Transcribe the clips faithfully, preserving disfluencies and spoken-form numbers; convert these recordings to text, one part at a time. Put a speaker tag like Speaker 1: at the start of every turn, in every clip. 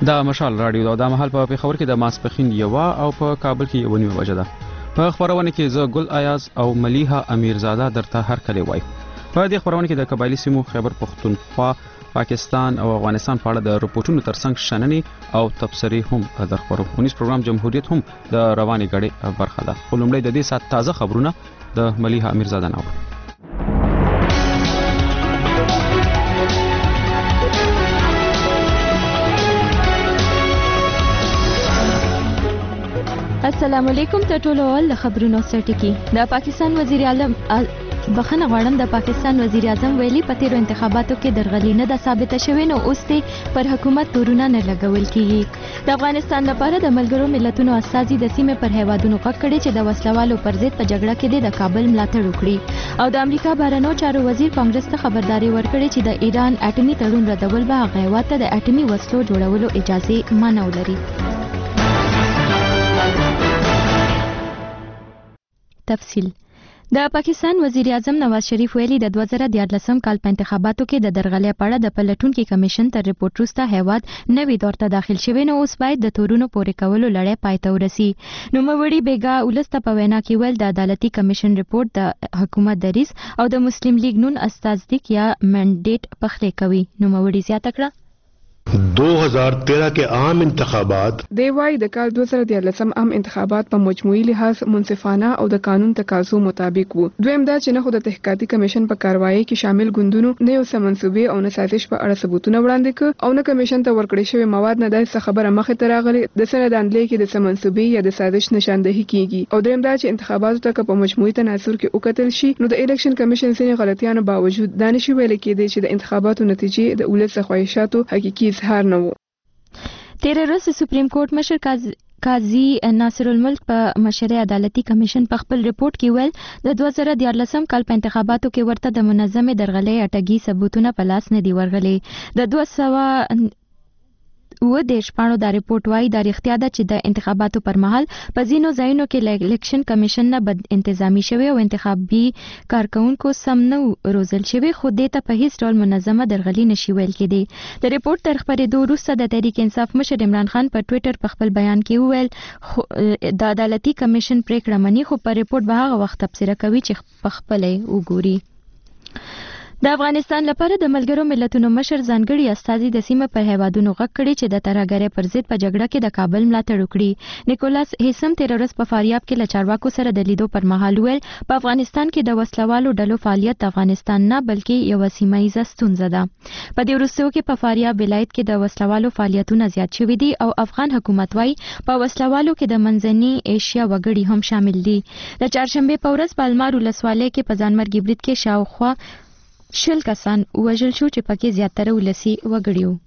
Speaker 1: دا مشال رادیو دا مهال په پیښور کې د ماسپخین یوه او په کابل کې یو نیمه بجه ده. په خبرونه کې زه ګل ایاز او ملیحه امیرزاده درته هر کله وای. په دې خبرونه کې د قبایلی سیمو خیبر پختونخوا، پاکستان او افغانستان په اړه د رپورټونو ترڅنګ شننې او تبصرې هم در خبرو. ونیس پروګرام جمهوریت هم د رواني غړي برخه ده. خو لومړی د دې سات تازه خبرونه د ملیحه امیرزاده نو.
Speaker 2: السلام علیکم ته ټولو ول خبرونو سرټکی. د پاکستان وزیر اعظم بخنه غواړم د پاکستان وزیر اعظم ویلي په تیرو انتخاباتو کې درغلي نه ده ثابته شوې، نو اوس ته پر حکومت تورونه نه لګول کیږي. د افغانستان لپاره د ملګرو ملتونو استازي د سیمې پر هیوادونو غږ کړي چې د وسلوالو پر ضد په جګړه کې د کابل ملاتړ وکړي، او د امریکا بهرنیو چارو وزیر کانګرس ته خبرداري ورکړي چې د ایران اټومي تړون ردول به هغه هیواد ته د اټومي وسلو جوړولو اجازه منع ولري. تفصیل. د پاکستان وزیر اعظم نواز شریف ویلي د دوه زره دیارلسم کال په انتخاباتو کې د درغلۍ په اړه د پلټونکو کمیشن تر ریپورت وروسته هیواد نوي دور ته داخل شوی، نو اوس باید د تورونو پورې کولو لړۍ پای ته ورسي. نوموړي بیګا ولسته په وینا کې ویل د عدالتي کمیشن ریپورت د حکومت دریځ او د مسلم لیگ نون استازدیک یا منډیټ پخلی کوي. نوموړي زیاته کړه
Speaker 3: دو هزار تیرہ کے عام انتخابات
Speaker 4: دی وايي د کال دوه زره دیارلسم عام انتخابات په مجموعي لحاظ منصفانه او د قانون تقاضو مطابق وو. دویم دا چې نه خو د تحقیقاتي کمیشن په کاروایی کې شامل ګوندونو نه یو څه منسوبې او نه سازش په اړه ثبوتونه وړاندې کړ، او نه کمیشن ته ورکړی شوی مواد نه داسې خبره مخې ته راغلي د سنداندلې کې د څه منسوبې یا د سازش نشاندهي کیږي. او دریم دا چې انتخاباتو ته په مجموعي تناظر کې وکتل شي، نو د الیکشن کمیشن ځینې غلطیانو باوجود دا نشي ویل کېدی چې د انتخاباتو نتیجې د ولس خواهشاتو حقیقي اظهار نه وو.
Speaker 2: تیر ورځ سپریم کورټ مشر قاضي ناصر الملک په مشري عدالتي کمیشن په خپل ریپورت کې ویل د دوه زره دیارلسم کال په انتخاباتو کې ورته د منظمې درغلۍ اټګي ثبوتونه په لاس نه دی ورغلي. د دوه سوه و دیش پاڼو دا ریپورت وایي دا رښتیا ده چې د انتخاباتو پر مهال په ځینو ځایونو کې الیکشن کمیشن نه بد انتظامی شوی او انتخابي کارکونکو سم نه روزل شوی، خو دې ته په هیڅ ډول منظمه درغلي نشي ویل کېدی. د ریپورت تر خپرېدو وروسته د تحریک انصاف مشر عمران خان په ټویټر په خپل بیان کې وویل د عدالتي کمیشن پریکړه مني، خو په ریپورت به هغه وخت تبصره کوي چې په خپل وګوري. د افغانستان لپاره د ملګرو ملتونو مشر ځانګړي استازي د سیمه پر هیوادونو غږ کړي چې د ترهګرۍ پر ضد په جګړه کې د کابل ملاتړ وکړي. نیکولاس هیسم تیر ورځ په فاریاب کې له چارواکو سره د لیدو پر مهال ویل په افغانستان کې د وسلوالو ډلو فعالیت د افغانستان نه بلکې یو سیمه ییزه ستونزه ده. په دې وروستیو کې په فاریاب ولایت کې د وسلوالو فعالیتونه زیات شوي دي او افغان حکومت وايي په وسلوالو کې د منځني ایشیا وګړي هم شامل دي. د چهارشنبه په ورځ په المار ولسوالۍ کې په ځانمرګي برید کې شاوخوا شل کسان وژل شو چې پکې زیاتره ولسی وګړي وو.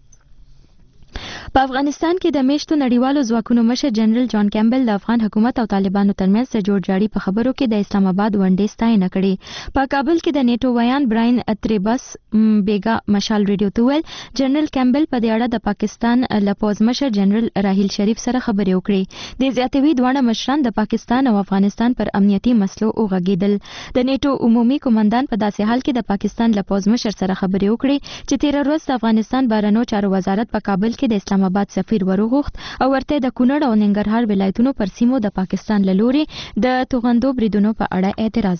Speaker 2: په افغانستان کې د میشتو نړیوالو ځواکونو مشر جنرال جان کیمبل د افغان حکومت او طالبانو ترمنځ د جوړجاړي په خبرو کې د اسلام آباد ونډې ستاینه کړې. په کابل کې د نیټو ویان براین اتریبس بیګا مشال ریډیو ته ویل جنرال کیمبل په دې اړه د پاکستان له پوز مشر جنرال راهیل شریف سره خبرې وکړې. د زیاتوي دواړه مشران د پاکستان او افغانستان پر امنیتي مسلو وغږېدل. د نیټو عمومي قومندان په داسې حال کې د پاکستان له پوز مشر سره خبرې وکړې چې تیر ورځ د افغانستان بهرنیو چارو وزارت په کابل کې د اسلام آباد سفیر وروغوښت او ورته د کونړ او ننګرهار ولایتونو پر سیمو د پاکستان له لوري د توغندو بریدونو په اړه اعتراض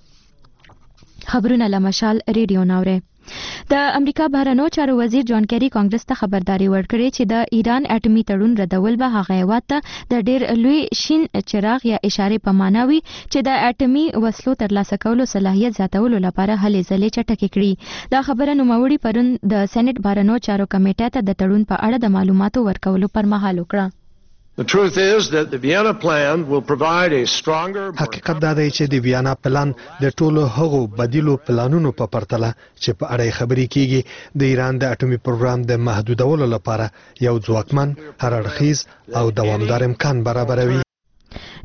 Speaker 2: وکړ. خبرونه له مشال ریډیو ناوره. د امریکا بهرنیو چارو وزیر جان کیری کانګرس ته خبرداري ورکړې چې د ایران اټومي تړون ردول به هغه هیواد ته د ډېر لوی شین چراغ یا اشاره په معنا وي چې د اټومي وسلو ترلاسه کولو صلاحیت زیاتولو لپاره هلې ځلې چټکې کړي. دا خبره نوموړي پرون د سېنات بهرنیو چارو کمیټې ته د تړون په اړه د معلوماتو ورکولو پر مهال وکړه.
Speaker 5: حقیقت دا دی چې د ویانا پلان د ټولو هغو بدیلو پلانونو په پرتله چې په اړه خبرې کیږي د ایران د اټومي پروګرام د محدودولو لپاره یو ځواکمن، هر اړخیز او دوامدار امکان برابروي.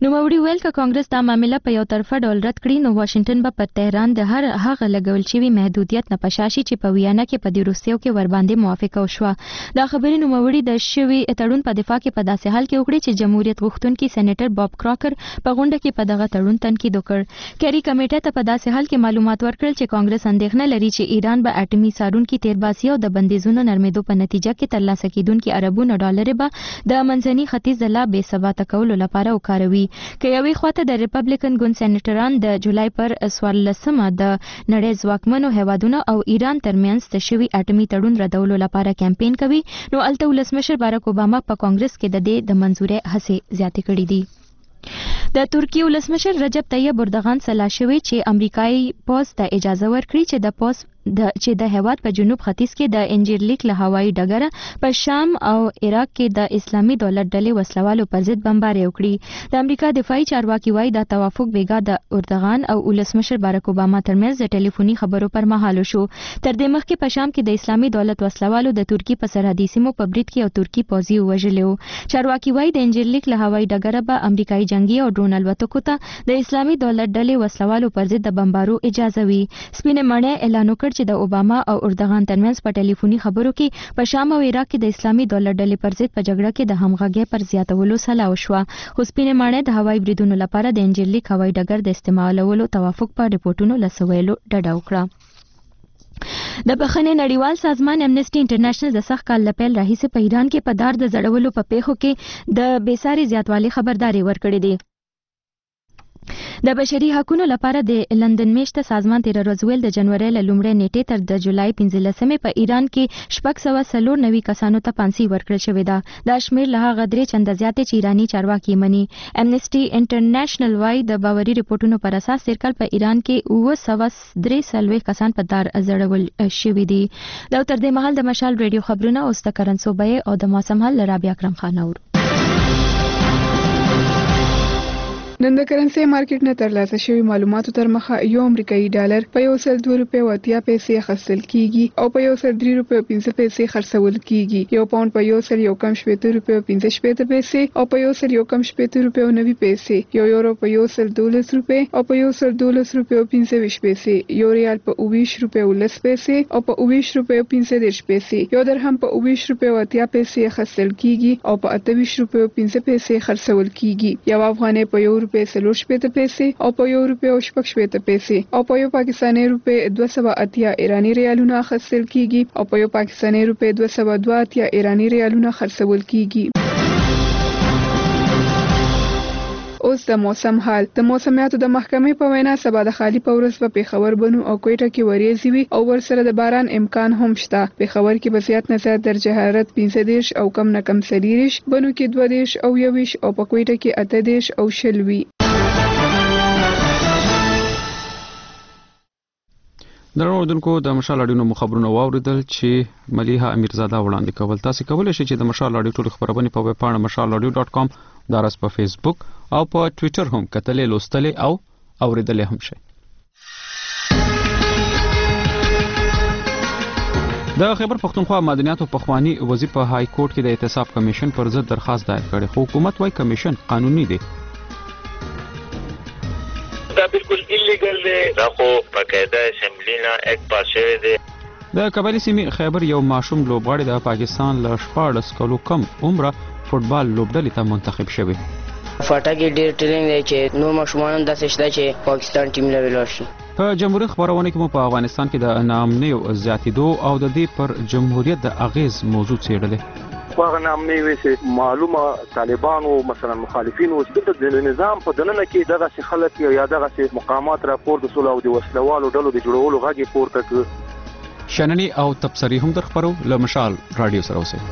Speaker 2: نوموړي ویل ک کانګرس دا معاملې په یو طرفه ډول رد کړي نو واشنگټن به په تهران د هر هغه لګول شوی محدودیت نه پشاشي چې په ویانا کې په روسیو کې ور باندې موافقه وشوه. دا خبرې نوموړي د شوی تړون په دفاع کې په داسې حال کې وکړي چې جمهوریت غوښتونکي سېنیټر باب کراکر په غونډه کې په دغه تړون تنقید وکړ. کری کمیټه ته په داسې حال کې معلومات ورکړل چې کانګرس اندېښنه لري چې ایران به اټومي سارونکي تیرباسي او د بندیزونو نرمېدو په نتیجه کې ترلاسه کیدونکي اربونو ډالر به د منځني ختیځ لا بې ثباته کولو لپاره وکاروي. که یوې خواته د ریپبلیکن ګوند سېنیټران د جولای پر څوارلسمه د نړۍ ځواکمنو هیوادونو او ایران ترمنځ د شوي اټومي تړون ردولو لپاره کمپاین کوي نو الته ولسمشر باراک اوباما په کانګرس کې د دې د منزورۍ هڅې زیاتې کړې دي. د ترکیې ولسمشر رجب طیب اردوغان سلا شوی چې امریکایي پوز ته اجازه ورکړي چې د پوز د چې د هیواد په جنوب ختیځ کې د انجیرلیک له هوایي ډګره په شام او عراق کې د اسلامي دولت ډلې وسلوالو پر ضد بمباري وکړي. د امریکا دفاعي چارواکي وايي دا توافق بیګا د اردوغان او ولسمشر باراک اوباما ترمنځ د ټلیفوني خبرو پر مهال شو. تر دې مخکې په شام کې د اسلامي دولت وسلوالو د ترکیې په سرحدي سیمو په برید کې او ترکی پوځي وژلو. چارواکي وايي د انجیرلیک له هوایي ډګره به امریکایي جنگي او ډرون الوتکو ته د اسلامي دولت ډلې وسلوالو پر ضد د بمبارو اجازه وي. سپینې ماڼۍ اعلان وکړ چې د اوباما او اردوغان ترمنځ په ټلیفوني خبرو کې په شام او عراق کې د اسلامي دولت ډلې پر ضد په جګړه کې د همغږۍ پر زیاتولو سلا وشوه. خو سپینې ماڼۍ د هوایي بریدونو لپاره د انجیرلیک هوایي ډګر د استعمالولو توافق په ریپورتونو لسویلو ډډه وکړه. د بخښنې نړیوال سازمان امنیسټي انټرنیشنل د سخت کال لپاره راهیسې په ایران کې په دار د زړولو په پیښو کې د بېساري زیاتوالي خبرداري ورکړې ده. د بشري حقوقو لپاره د لندن میشته سازمان تیر ورځ ویل د جنوري له لومړۍ نیټې تر د جولای پنځلسمې په ایران کې شپږ سوه څلور نوي کسانو ته پانسي ورکړل شوې ده. دا شمېر له هغه درې چنده زیات چې ایراني چارواکي مني. امنیسټي انټرنیشنل وايي د باوري رپورټونو پر اساس تیر کال په ایران کې اوه سوه درې څلوېښت کسان په دار ځړول شوي دي. دا تر دې مهال د مشال ریډیو خبرونه اوس د کرنسو بیې او د موسم حال رابعه اکرم خان اور
Speaker 4: نن د کرنسي مارکیټ نه ترلاسه شوی معلوماتو تر مخه یو امریکایي ډالر په یو سل دوه روپۍ او اتیا پیسې اخیستل کیږي او په یو سل درې روپۍ او پنځه پیسې خرڅول کیږي. یو پاوند په یو سل یو کم شپېته روپۍ او پنځه شپېته پیسې او په یو سل یو کم شپېته روپۍ او نوي پیسې. یو یورو په یو سل دولس روپۍ او په یو سل دولس روپۍ او پنځه ویشت پیسې. یو ریال په اوویشت روپۍ او لس پیسې او په اوویشت روپۍ او پنځه دېرش پیسې. یو درهم په اوویشت روپۍ او اتیا پیسې اخیستل کیږي او په اته ویشت روپۍ او پنځه پیسې خرڅول کیږي. یو افغانۍ په یو روپۍ څلور شپېته پیسې او په یو روپۍ او شپږ شپېته پیسې او په یو پاکستاني روپۍ دوه سوه اتیا ایراني ریالونه اخیستل کیږي او په یو پاکستاني روپۍ دوه سوه دوه اتیا ایراني ریالونه خرڅول کیږي. اوس د موسم حال. د موسمیاتو د محکمې په وینا سبا د خالی په ورځ په پیښور بنو او کوټه کې وریځي وي او ورسره د باران امکان هم شته. پیښور کې به زیات نه زیات درجه حرارت پنځه دېرش او کم نه کم څلېرویشت، بنو کې دوه دېرش او یوویشت او په کوټه کې اته دېرش او شل وي.
Speaker 1: درنو اوردونکو د مشال اډینو مخابرونو واوریدل چې ملیحه امیرزاده وړاندې کول. تاسو کولی شئ چې د مشال اډیو ټول خبرونه په ویب پاڼه مشال اډیو ډاټ کام دارس په فیسبوک او په ټوئیټر هم کتلې لوستلې او اوریدلې هم شئ. د خیبر پختونخوا مدنیاتو پخوانی وزیر په های کورټ کې د احتساب کمیشن پر ضد درخواست دایر کړي خو حکومت وايي کمیشن قانوني دی.
Speaker 6: دا بالکل ایلیګل دی. دا خو باقاعده اسمبلی نه ایک پاس شوی دی.
Speaker 1: د قبایلی سیمې خیبر یو ماشوم لوبغاړی د پاکستان له شپاړس کلو کم عمره فوټبال لوبډلې ته منتخب شوی.
Speaker 7: فاټا کې ډېر ټریننګ دی چې نور ماشومان هم داسې شته چې پاکستان ټیم له ولاړ شي.
Speaker 1: په جمهوریت خبرونه کې مو په افغانستان کې د ناامنیو زیاتېدو او د دې پر جمهوریت د اغیز موضوع څېړلې.
Speaker 8: خو ناامني وي معلومه طالبانو مثلا مخالفین او د نظام په دننه کې دغه خلک یا دغه مقامات راپور د سولو او د وسلوالو ډلو د جوړولو غږی پورته کړ.
Speaker 1: شننی او تبصری هم در خبرو له مشال رادیو سره اوسئ.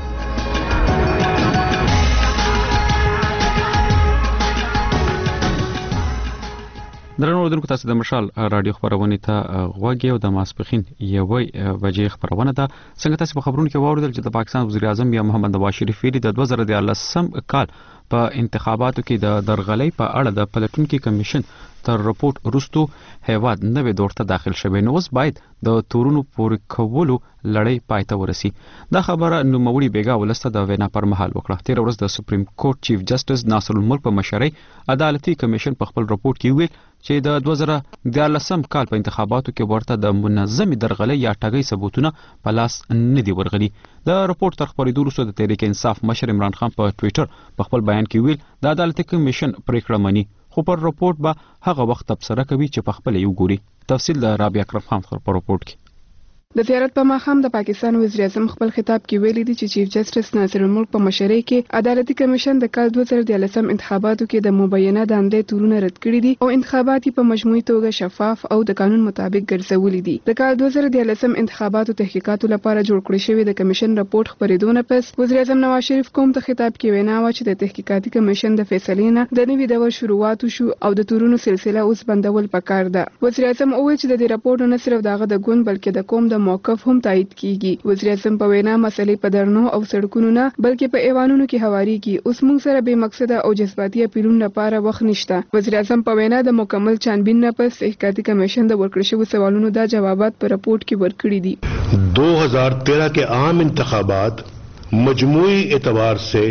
Speaker 1: درنو اوردونکو تاسو د مشال رادیو خبرونه ته غوږی او د ماسپخین یوې بجې خبرونه ده. څنګه تاسو په خبرونو کې واوریدل چې د پاکستان وزیر اعظم یا محمد نواز شریف د دوه زره دیارلسم کال په انتخاباتو کې د درغلۍ په اړه د پلټونکو کمیشن تر رپورت وروسته هیواد نوې دور ته داخل شوی نو اوس باید د تورونو پورې کولو لړۍ پای ته ورسي. دا خبره نوموړي بیګا ولسته د وینا پر مهال وکړه. تیر ورځ د سپریم کورټ چیف جسټس ناصر الملک په مشرۍ عدالتي کمیشن په خپل رپورت کې ویل چې د دوه زره دیارلسم کال په انتخاباتو کې ورته د منظمې درغلۍ یا ټګۍ ثبوتونه په لاس نه دي ورغلي. د رپورت تر خپرېدو وروسته د تحریک انصاف مشر عمران خان په ټویټر په خپل بیان کې ویل د عدالتي کمیشن پریکړه مني خو پر رپورت به هغه وخت تبصره کوي چې په خپل یو ګوري. تفصیل د رابعه اکرم خان په رپورت کې.
Speaker 4: د زیارت په ماښام د پاکستان وزیر اعظم خپل خطاب کې ویلي دي چې چیف جسټس ناصر الملک په مشرۍ کې عدالتي کمیشن د کال دوه زره دیارلسم انتخاباتو کې د مبینه دندې تورونه رد کړي دي او انتخابات په مجموعي توګه شفاف او د قانون مطابق ګرځولي دي. د کال دوه زره دیارلسم انتخاباتو تحقیقاتو لپاره جوړ کړی شوی د کمیشن رپورت خپرېدو نه پس وزیر اعظم نواز شریف کوم ته خطاب کې وینا و چې د تحقیقاتي کمیشن د فیصلې نه د نوي دور شروعات شو او د تورونو سلسله اوس بندول پکار ده. وزیر اعظم وویل چې د دې رپورت نه صرف دغه د ګوند بلکې د قوم د موقف هم تایید کیږي. وزیر اعظم په وینا مسلې په درنو او سړکونو نه بلکې په ایوانونو کې هواريږي. اوس موږ سره به مقصد او جذباتي اپیلونو لپاره وخت نشته. وزیر اعظم په وینا د مکمل چانبین نه پس تحقیقاتي کمیشن د ورکړل شویو سوالونو دا جوابات په رپورت کې ورکړي دي.
Speaker 3: دو ہزار تیرہ کے عام انتخابات مجموعی اعتبار سے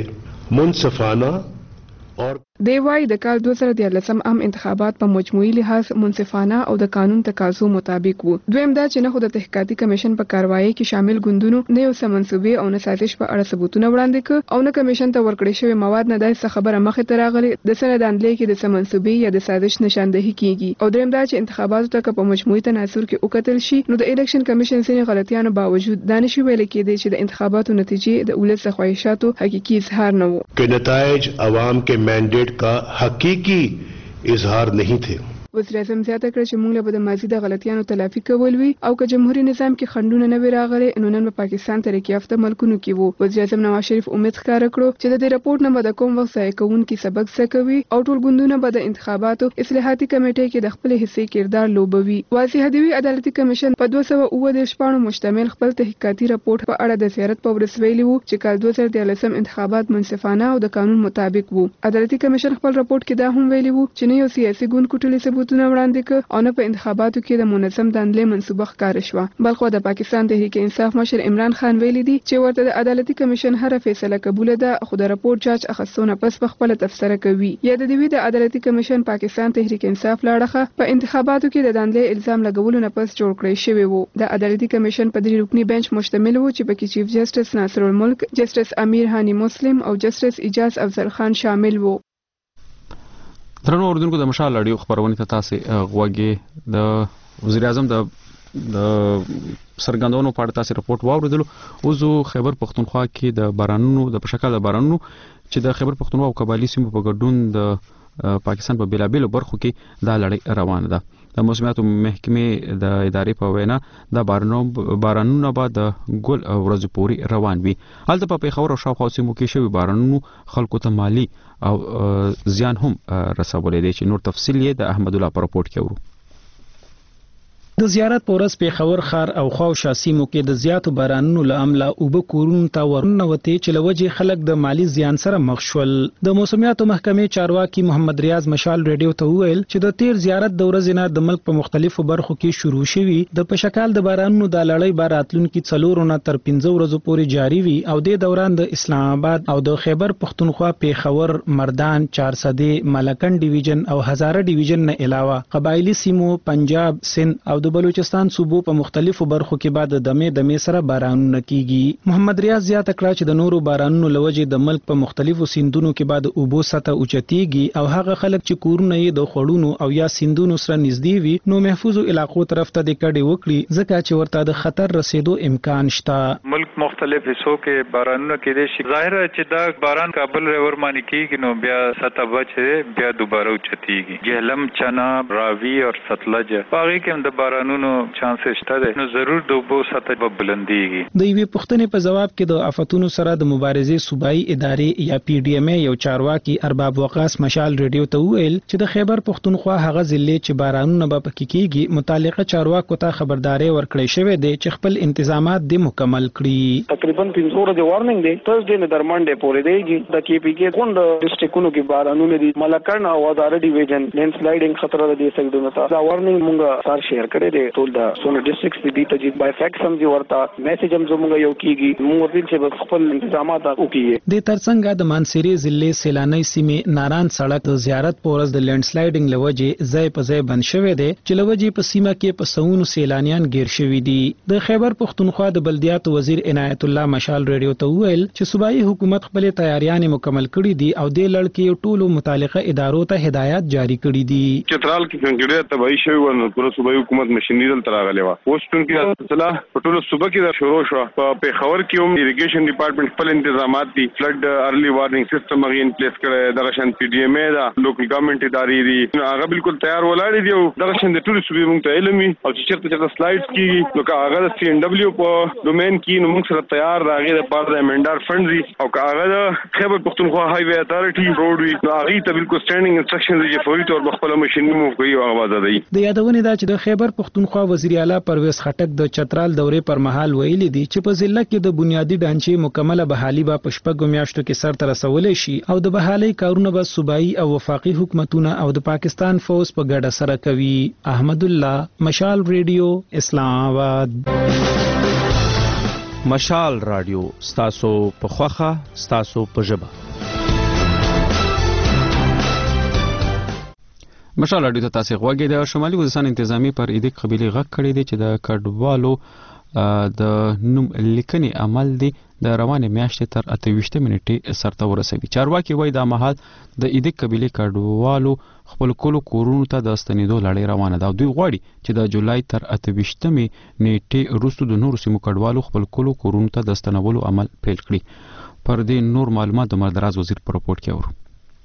Speaker 3: منصفانہ اور
Speaker 4: دی وايي د کال دوه زره دیارلسم عام انتخابات په مجموعي لحاظ منصفانه او د قانون تقاضو مطابق وو. دویم دا چې نه خو د تحقیقاتي کمیشن په کاروایی کې شامل ګوندونو نه یو څه منسوبې او نه سازش په اړه ثبوتونه وړاندې کړ او نه کمیشن ته ورکړل شوی مواد نه داسې خبره مخې ته راغلي د سره دندلې کې د څه منسوبې یا د سازش نشاندهي کیږي. او دریم دا چې انتخاباتو ته په مجموعي تناظر کې وکتل شي نو د الیکشن کمیشن سره غلطیانو باوجود دانش ویل کېدی چې د انتخاباتو نتیجې د ولس خواهشاتو حقيقي اظهار نه وو
Speaker 3: کہ نتائج عوام کے مینڈیٹ کا حقیقی اظہار نہیں تھے.
Speaker 4: وزیر اعظم زیاته کړ چې موږ له د ماضي د غلطیانو تلافي کول وي او که جمهوریت نظام کې خنډونه نه وي راغلي نو نن په پاکستان ترقی یافته ملکونو کې وو. وزیر اعظم نواز شریف امید ښکاره کړو چې د دې رپورت نه به د کوم وخت ځای کوونکي سبق څه کوي او ټول ګوندونه به د انتخاباتو اصلاحاتي کمیټې کې د خپل حصې کردار لوبوي. واضح دی عدالتي کمیشن په دوه سوه اووه دېرش پاڼو مشتمل خپل تحقیقاتي رپورت په اړه د زیارت په ورځ ویلي وو چې کال دوه زره دیارلسم انتخابات منصفانه او د قانون مطابق وو. عدالتي کمیشن خپل رپورت کې دا هم ویلي وو چې نه یو سیاسي ګوند کوټلي ثبوتونه وړاندې کړ او نه په انتخاباتو کې د منظم دندلې منسوبه ښکاره شوه. بلخو د پاکستان تحریک انصاف مشر عمران خان ویلي دي چې ورته د عدالتي کمیشن هر فیصله قبول ده خو د رپورت جاج اخستونه پس په خپل تفسیر کوي. یا د دوی د عدالتي کمیشن پاکستان تحریک انصاف لاړه په انتخاباتو کې د دندلې الزام لګولو نه پس جوړ کړی شوی وو. د عدالتي کمیشن په درې رکنی بنچ مشتمل وو چې پکې چیف جسټس ناصر الملک، جسټس امیر هانی مسلم او جسټس اجاز افضل خان شامل وو.
Speaker 1: درنو اوردونکو د مشال اړیو خبرونه ته تاسو غوږی د وزیر اعظم د د سرګندونو په اړه تاسو رپورت واوریدلو. اوس خیبر پختونخوا کې د بارانونو د پشکل د بارانونو چې د خیبر پختونخوا او قبایلی سیمو په ګډون د پاکستان په بیلابیلو برخو کې دا لړۍ روانه ده. د موسمیاتو محکمې د ادارې په وینا د بارانونو بارانونو به د ګل ورځې پورې روان وي. هلته په پیښور او شاوخوا سیمو کې شوي بارانونو خلکو ته مالی او زیان هم رسولی دی چې نور تفصیل یې د احمد الله په رپورت کې اورو.
Speaker 9: د زیارت پورس پیښور خار او خواو شاسیمو کې د زیاتو بارانونو له امله اوبه کورونو ته ورننوتې چې له وجې خلک د مالی زیان سره مخ شول. د موسمیاتو محکمې چارواکي محمد ریاض مشال ریډیو ته وویل چې د تیر زیارت د ورځې نه د ملک په مختلفو برخو کې شروع شوي د پشکال د بارانونو د لړۍ به راتلونکي څلورو نه تر پنځه ورځو پورې جاري وي او د دوران د اسلام آباد او د خیبر پختونخوا پیښور مردان چارسدې ملکن ډیویژن او هزاره ډیویژن نه علاوه قبایلی سیمو پنجاب سند او د بلوچستان صوبو په مختلفو برخو کې بعد د دمې دمې سره بارانونه کیږي. محمد ریاض زیاته کړه چې د نورو بارانونو لوجې د ملک په مختلفو سیندونو کې بعد اوبو سطح اوچتیږي او هغه خلک چې کورونه یې د خړونو او یا سیندونو سره نږدې وي نو محفوظو علاقو طرف ته د کډې وکړي ځکه چې ورته د خطر رسیدو امکان شته.
Speaker 10: ملک مختلف حصو کې بارانونه کېدای شي. ظاهر چې دا باران کابل ورمانی کیږي نو بیا سطح بچ بیا دوباره اوچتیږي. جهلم، چناب، راوی او ستلج باغی کې د باران بارانونو چانس شته دی نو ضرور د اوبو سطح به بلندیږي.
Speaker 9: د یوې پوښتنې په جواب کې د آفتونو سره د مبارزې صوبایي ادارې یا پی ډی ایم یو چارواکي ارباب وقاص مشال ریډیو ته وویل چې د خیبر پښتونخوا هغه ضلع چې بارانونه به پکې کېږي متعلقه چارواکو ته خبرداري ورکړې شوې ده چې خپل انتظامات دې مکمل کړي.
Speaker 11: تقریبا پنځه ورځې د وارننګ دی ترسډے نه درمنډه پورې دیږي د کې پی کې کوند ډیسټریکټونو کې بارانونه دي ملکرن او اداره ډیویژن لینډ سلایډینګ خطر د دې سګډونو ته دا وارننګ مونږه سار شیر کړی دی ټول د سونه ډیسټریکټس دي ته چې بای فیکټ سم دي ورته میسج هم زموږ یو کیږي موږ ورته چې خپل انتظامات وکړي.
Speaker 9: د ترڅنګ د مانسيري ضلع سیلاني سیمې ناران سړک د زیارت پورز د لینډ سلایډینګ لوجه ځای په ځای بند شوی دی چې لوجه په سیمه کې په سونو سیلانیان گیر شوی دي. د خیبر پښتونخوا د بلدیاتو وزیر عنایت الله مشال ریډیو ته وویل چې صوبایي حکومت خپل تیاریاں مکمل کړې دي او د لړکې ټولو متعلقه ادارو ته هدایت جاری کړې دي.
Speaker 12: چترال کې څنګه تباہی شوی ورنه پوره صوبایي حکومت مشینری دل تراغلی و پوسټون کې اصله په ټولو صوبه کې دا شروع شو. په پیښور کې هم ایریګیشن ډپارټمنټ خپل انتظامات دي فلډ ارلی وارنینګ سیستم غي ان پلیس کړی د راشن پی ډی ایم ای دا لوکل ګورنمنت ادارې دي هغه بالکل تیار ولاړ دي او د راشن د ټولو صوبې مونږ ته علمي او چې چیرته چیرته سلایډز کیږي نو هغه د سی ان ډبلیو په ډومین کې نو موږ سره تیار راغی د پاره د امنډار فند دي او هغه د خیبر پښتونخوا های وی اتارټي روډ وی نو هغه ته بالکل سټانډینګ انسټرکشنز دي فوري تور بخپل ماشين موو کوي او आवाज دی.
Speaker 9: د یادونه دا چې د خیبر پښتونخوا وزیر اعلی پرویز خټک د چترال دورې پر مهال ویلي دي چې په ضلع کې د بنیادی ډانچې مکمله بحالي به په شپږو میاشتو کې سر ته رسولې شي او د بحالي کارونه به صوبایي او وفاقي حکومتونه او د پاکستان فوج په ګډه سره کوي. احمد الله مشال ریډیو اسلام آباد.
Speaker 1: مشال رادیو ستاسو په خوخه ستاسو په ژبه. مشال رادیو ته تاسو غوږی د شمالي وزستان انتظامی پر ایدک قبيله غږ کړی دی چې د کډوالو د نوم لیکنې عمل دی د روانه میاشتې تر اته ویشت منټې سرته ورسوي. چارواکي وایي د مهال د ایدک قبيله کډوالو خپل کولو کورونو ته د ستنېدو لړۍ روانه ده او دوی غواړي چې د جولای تر اته ویشتمې نیټې وروسته د نورو سیمو کډوالو خپل کولو کورونو ته د ستنولو عمل پیل کړي. پر دې نور معلومات د مردراز وزیر په رپورت کې اورو.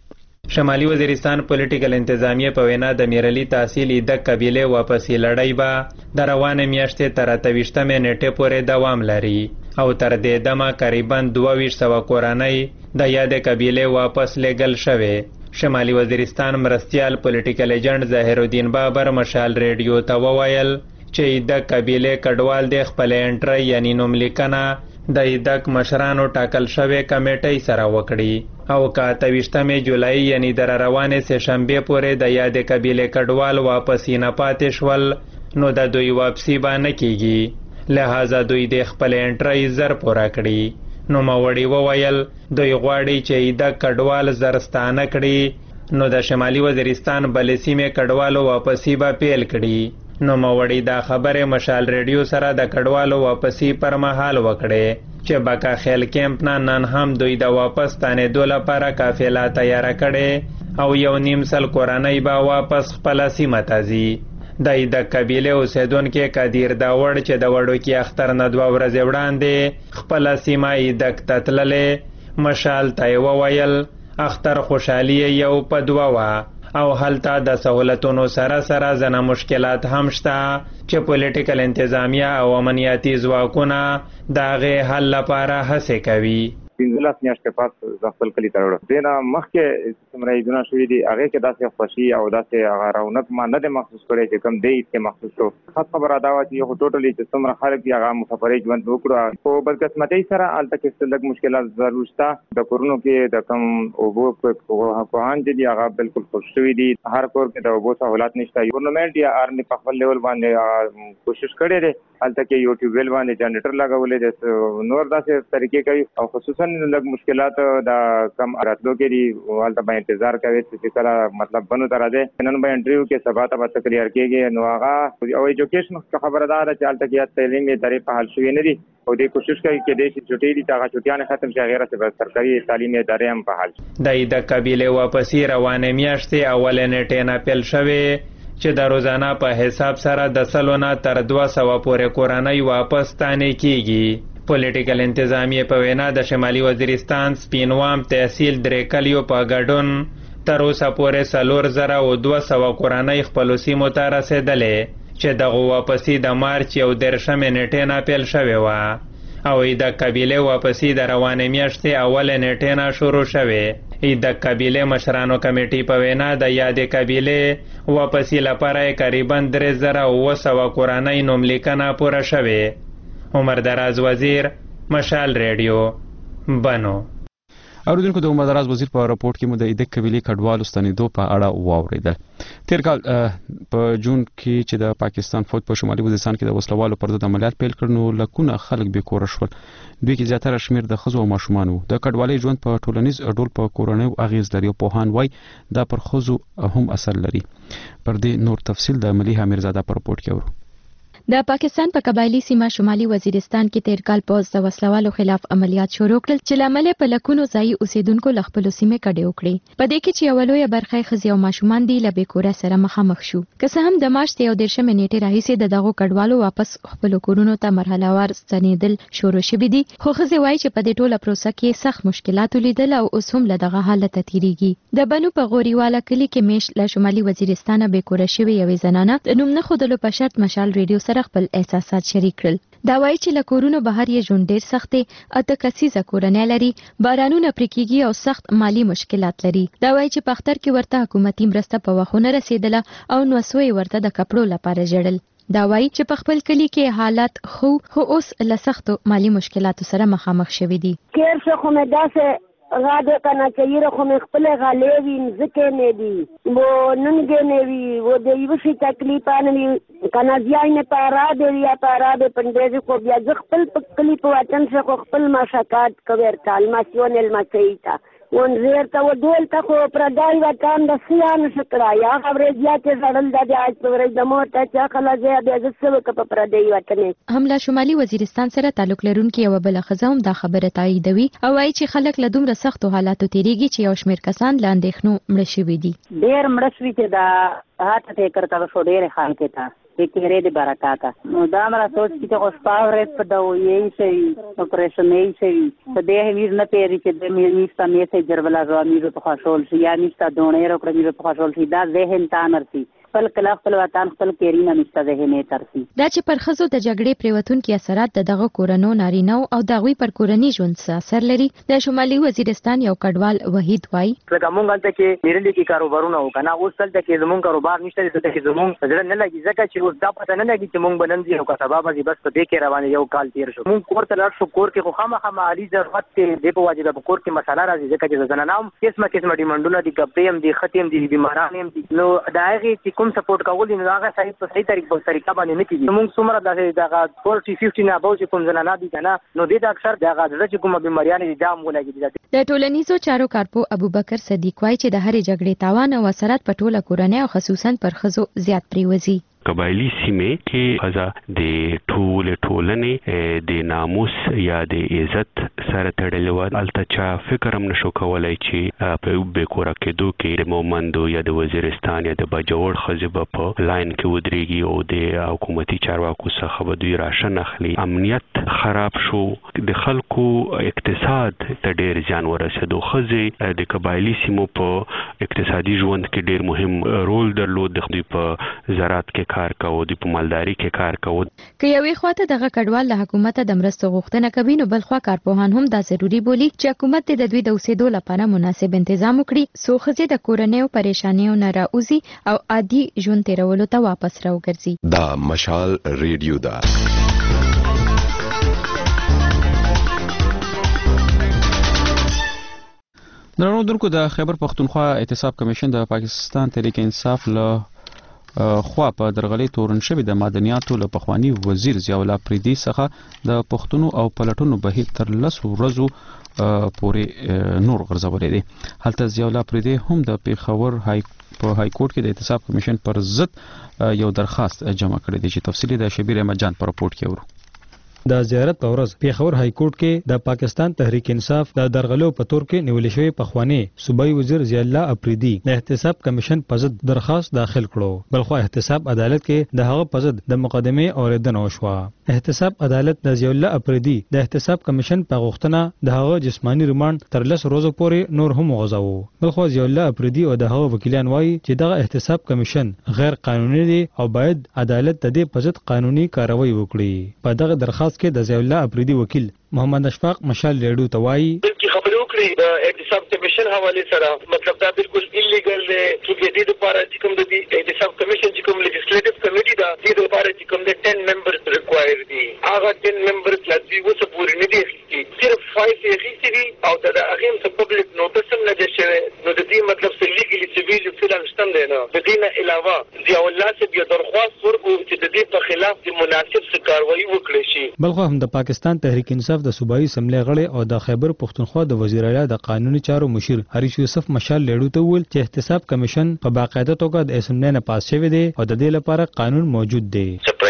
Speaker 13: شمالي وزیرستان پولیټیکل انتظامیه په وینا د میرلی تحصیل د قبيله واپسې لړۍ به د روانه میاشتې تر اته ویشتمې نیټې پورې دوام لري او تر دې دمه تقریبا دوه ویشت سوه کورنۍ د یاد قبيله واپس لګل شوې. شمالي وزیرستان مرستیال پولیټیکل ایجنټ ظاهر الدین بابر مشال ریډیو ته وویل چې د قبيله کډوال د خپل انټری یعنی نوم لیکنه د ایدک مشرانو ټاکل شوی کمیټې سره وکړي او کا اته ویشتمې جولای یعنی در روانه سه شنبه پورې د یاد قبيله کډوال واپس نه پاتې شول نو د دوی واپسی باندې کیږي لہذا دوی د خپل انټری زر پورا کړي. نو ماوړي وویل دوی غواړي چې د کډوال زرستانه کړي نو د شمالي وزیرستان بلسیمه کډوالو واپسی به پیل کړي. نو ماوړي دا خبره مشال ریډیو سره د کډوالو واپسی پر مهال وکړي چې بکا خیل کیمپ نه نن هم دوی د واپس تانه دوه لپاره قافله تیار کړي او یو نیم سل کورنۍ به واپس خپل سیمه ته ځي. د د قبيله اوسیدونکو قدیر داوړ چې د وړو کې اختر نه دوه ورځې وړاندې خپل سیمه د تتللې مشال ته وویل اختر خوشحالي یو په دوه وا او هلته د سہولتونو سره سره ځنه مشکلات هم شته چې پولیټیکل انتظامیه او امنیتي ځواکونه د هغې حل لپاره هڅې کوي.
Speaker 14: پنځلس میاشتې پس د خپل کلي ته وړو دې نه مخکې څومره عیدونه شوي دي هغې کې داسې خوښي او داسې هغه رونق ما نه دی محسوس کړی چې کوم دی عید کې محسوس شو. خاص خبره دا وه چې یو خو ټوټلي چې څومره خلک دي هغه مسافرۍ ژوند وکړو خو بدقسمتۍ سره هلته کې څه لږ مشکلات ضرور شته. د کورونو کې د کوم اوبو پوهان چې دي هغه بالکل خوش شوي دي. هر کور کې د اوبو سهولت نشته. ګورنمنټ یا آرمي په خپل لیول باندې کوشش کړی دی هلته کې یو ټیوبویل باندې جنریټر لګولی دی نور داسې طریقې کوي او خصوصا لږ مشکلات د کم راتلو کې دي هلته به انتظار کوي چې کله مطلب بنو ته راځي نن به انټریو کې سبا ته به تکرار کېږي. نو هغه او ایجوکیشن خبره دا ده چې هلته کې تعلیمي ادارې فعال شوي نه دي او دوی کوشش کوي چې دې چې چټي دي هغه چټیانې ختم شي هغې راسې سرکاري تعلیمي ادارې هم فعال شي.
Speaker 13: د قبیلې واپسي روانه میاشتې اولې نیټې نه پیل شوې چې د روزانه په حساب سره د سلو نه تر دوه سوه پورې کورنۍ واپس ستانې کیږي. پولیټیکل انتظامیه په وینا د شمالي وزیرستان سپینوام تحصیل درې کلیو په ګډون تر اوسه پورې څلور زره او دوه سوه کورنۍ خپلو سیمو ته رسېدلې چې دغه واپسی د مارچ یو دېرشمې نیټې نه پیل شوې وه او د قبیلې واپسی د روانې میاشتې اوله نیټې نه شروع شوې. د قبیلې مشرانو کمیټې په وینا د یادې قبیلې واپسی لپاره قریبا درې زره اوه سوه کورنۍ نوملیکنه پوره شوې. عمر دراز وزیر، مشال ریډیو، بنو.
Speaker 1: اوریدونکو د عمر دراز وزیر په راپورټ کې مو د ایدک قبیلې کډوالو ستنېدو په اړه واوریدل. تیر کال په جون کې چې د پاکستان فوج په شمالي وزیرستان کې د وسلوالو پر ضد عملیات پیل کړ نو لکونه خلک بې کوره شول. دوی کې زیاتره شمیر د ښځو او ماشومانو. د کډوالۍ ژوند په ټولنیز ډول په کورنیو اغیز لري او پوهان وایي دا پر ښځو هم اثر لري. پر دې نور تفصیل د ملیحه امیرزاده په راپورټ کې اورو.
Speaker 2: د پاکستان په قبایلی سیمه شمالي وزیرستان کې تیر کال پوز د وسلوالو خلاف عملیات شروع کړل چې لامل په لکونو ځای اوسیدونکو لخپل سیمه کډې وکړي. په دې کې چې اولوی برخه خزي او ماشومان دی لبې کورا سره مخامخ شو. که څه هم د مارچ یو دیرشمې نیټې راهیسې د دغو کډوالو واپس خپل کورونو ته مرحله وار ستنېدل شروع شوي دي، خو خزي وایي چې په دې ټوله پروسه کې سخت مشکلات ولیدل او اوس هم له دغه حالت تیریږي. د بنو په غوریواله کلی کې میش له شمالي وزیرستان به کور شوی یوې زنانه د نوم نه خودلو په شرط مشال ریډیو سره خپل احساسات شریک کړل. دا وایي چې له کورونو بهر یې ژوند ډېر سخت دی، اته کسیزه کورنۍ لري، بارانونه پرې کېږي او سخت مالی مشکلات لري. دا وایي چې په اختر کې ورته حکومتي مرسته په وخت نه رسېدله او نوسو یې ورته د کپړو لپاره ژړل. دا وایي چې په خپل کلي کې حالات خو خو اوس له سختو مالی مشکلاتو سره مخامخ شوي دي.
Speaker 15: کیر څه خو مې داسې غاده کنه چې یره خو مې خپل غالې وي ځکه نه دي و ننګ نه وي و د یو شي تکلیف نه وي کنه ځای نه پارا دی یا پارا د پندې کو بیا خپل کلی په وطن څخه خپل مشکات کوي تعلماتون المسیتا ون زیر ته ودول ته خو پردای وطن د سیان شکرا یا خبرې زیاتې زړل د اج په ورځ د موت چې خلا زه بیا د څه په پردای وطن
Speaker 2: هم له شمالي وزیرستان سره تعلق لرونکي یو بل خزم د خبره تاییدوي او وايي چې خلک له دومره سختو حالاتو تیریږي چې یو شمېر کسان له اندېښنو مړه شوي دي.
Speaker 16: ډېر مړه شوي چې دا هات ته کرتا شو ډېر خلک ته د کېره د برکاته نو دا مرا سوچ چې اوس پاور په دا وایي چې اپریشن یې شي په دې هیڅ نه پیری چې د میستا میسه جربلا زميرو په خاصول شي یا میستا دونه رو کړی په خاصول شي دا ذهن تا نرسي خپل کلا خپل وطن خپل کېرینه میستا ذهن ترسي.
Speaker 2: دا چې پر خزو د جګړې پریوتون کې اثرات د دغه کورنو نارینو او دغوی پر کورنی ژوند څه اثر لري. د شمالي وزیرستان یو کډوال وحید وای
Speaker 17: لکه مونږ ته کې میرلی کې کاروبارونه وکنه اوس تل کې زمون کاروبار نشته چې کې زمون ځل نه لګي ځکه چې اوس دا پته نه لګي چې مونږ بنندي او کسبه به بس په دې کې روان یو کال تیر شو. مونږ کور ته لاړ شو، کور کې خو خامخا مالي ضرورت ته دی په واجب په کور کې مساله راځي ځکه چې زنانام قسمه قسمه ډیمانډونه دي، کپړې هم دي، ختم دي، بیماران هم دي. نو دا هغه چې کوم سپورټ کول دي هغه صحیح په صحیح طریقه په طریقه باندې نه کیږي. موږ څومره دغه چالیس پنځه نه باو چې کوم زنانه دي کنه نو دې د اکثر دغه چې کومه بیماریان دي دام ولګي.
Speaker 2: د ټولنیزو چارو کارپو ابوبکر صدیق وایي چې د هرې جګړې تاوان او اثرات په ټوله کورنۍ او خصوصا پر ښځو زیات پریوزي.
Speaker 18: قبایلی سیمه کې خزا د ټول ټولنې د ناموس یا د عزت سره تړلې و. الته چا فکر هم نشو کولای چې په به کور کېدو کې د مومندو یا د وزیرستان یا د بجوړ خزبه په لاین کې ودرېږي او د حکومتي چارواکو څخه به دوی راشن اخلي. امنیت خراب شو، د خلکو اقتصاد ته ډېر زیان ورسېدو. خزې د قبایلی سیمو په اقتصادي ژوند کې ډېر مهم رول درلود. د دوی په زراعت کې کار کوو، د په مالداري کې کار کوو.
Speaker 2: که یوې خواته دغه کډوال له حکومت د مرستو غوښتنه کوي نو بل خوا کارپوهان هم دا ضروري بولي چې حکومت د دوی د اوسېدو لپاره مناسب تنظیم وکړي څو ښځې د کورنیو پریشانیو نه راوځي او عادي ژوند تیرولو ته واپس راوګرځي.
Speaker 19: دا مشال ریډیو دا
Speaker 1: درنو دونکو د خیبر پختونخوا اعتصاب کمیشن د پاکستان تحریک انصاف له خوا په درغلي تورن شوی د مدنیاتو له پخوانی وزیر ضیاء الله پریدي څخه د پښتونو او پلټونو بهیر تر لسو ورځو پورې نور غرزولې دي. هلته ضیاء الله پریدي هم د پیښور های په های کورټ کې د اعتصاب کمیشن پر ضد یو درخواست جمع کړی دی چې تفصیلی د شبیر احمد جان پر راپورټ کې ورو.
Speaker 9: د زیارت په ورځ پیښور های کورټ کې د پاکستان تحریک انصاف د درغلو په تور کې نیول شوی پخوانی صوبایي وزیر ضیاء الله افریدي د احتساب کمیشن په ضد درخواست داخل کړو، بلخو احتساب عدالت کې د هغه په ضد د مقدمې اوریدنه وشوه. احتساب عدالت د ضیاء الله افریدي د احتساب کمیشن په غوښتنه د هغه جسمانی ریماند تر لس ورځو پورې نور هم وغځاوه. بلخو ضیاء الله افریدي او د هغه وکیلان وایي چې دغه احتساب کمیشن غیر قانوني دی او باید عدالت د دې په ضد قانوني کاروایی وکړي. په دغه درخواست کې د ضیاء الله افریدي وکیل محمد اشفاق مشال لیډو ته وایي
Speaker 20: خبرې وکړي د احتساب کمیشن حواله سره، مطلب دا بالکل ایلیګل دی چې د دې لپاره چې کوم د احتساب کمیشن چې کوم لیجسلیټیو کمیټي دا د دې لپاره چې کوم د ټن ممبرز ریکوایر دي، هغه ټن ممبرز لازمي وسه پورې نه دي اخیستي، صرف فایو یې اخیستي دي او د هغې هم څه پبلک نوټس هم نه دی شوی. نو د دې مطلب څه لیګلي سیویل فیلان شته دی نه. د دې نه علاوه ضیاء الله صاحب یو درخواست ورکړو چې د دې په خلاف د مناسب څه کاروایی وکړي شي.
Speaker 9: بلخو هم د پاکستان تحریک انصاف د صوبایي اسمبلی غړی او د خیبر پښتونخوا د وزیر اعلی د قانوني چارو مشیر حریش یوسف مشال لیډو ته وویل چې احتساب کمیشن په باقاعده توګه د اسمبلی نه پاس شوی دی او د دې لپاره قانون موجود دی.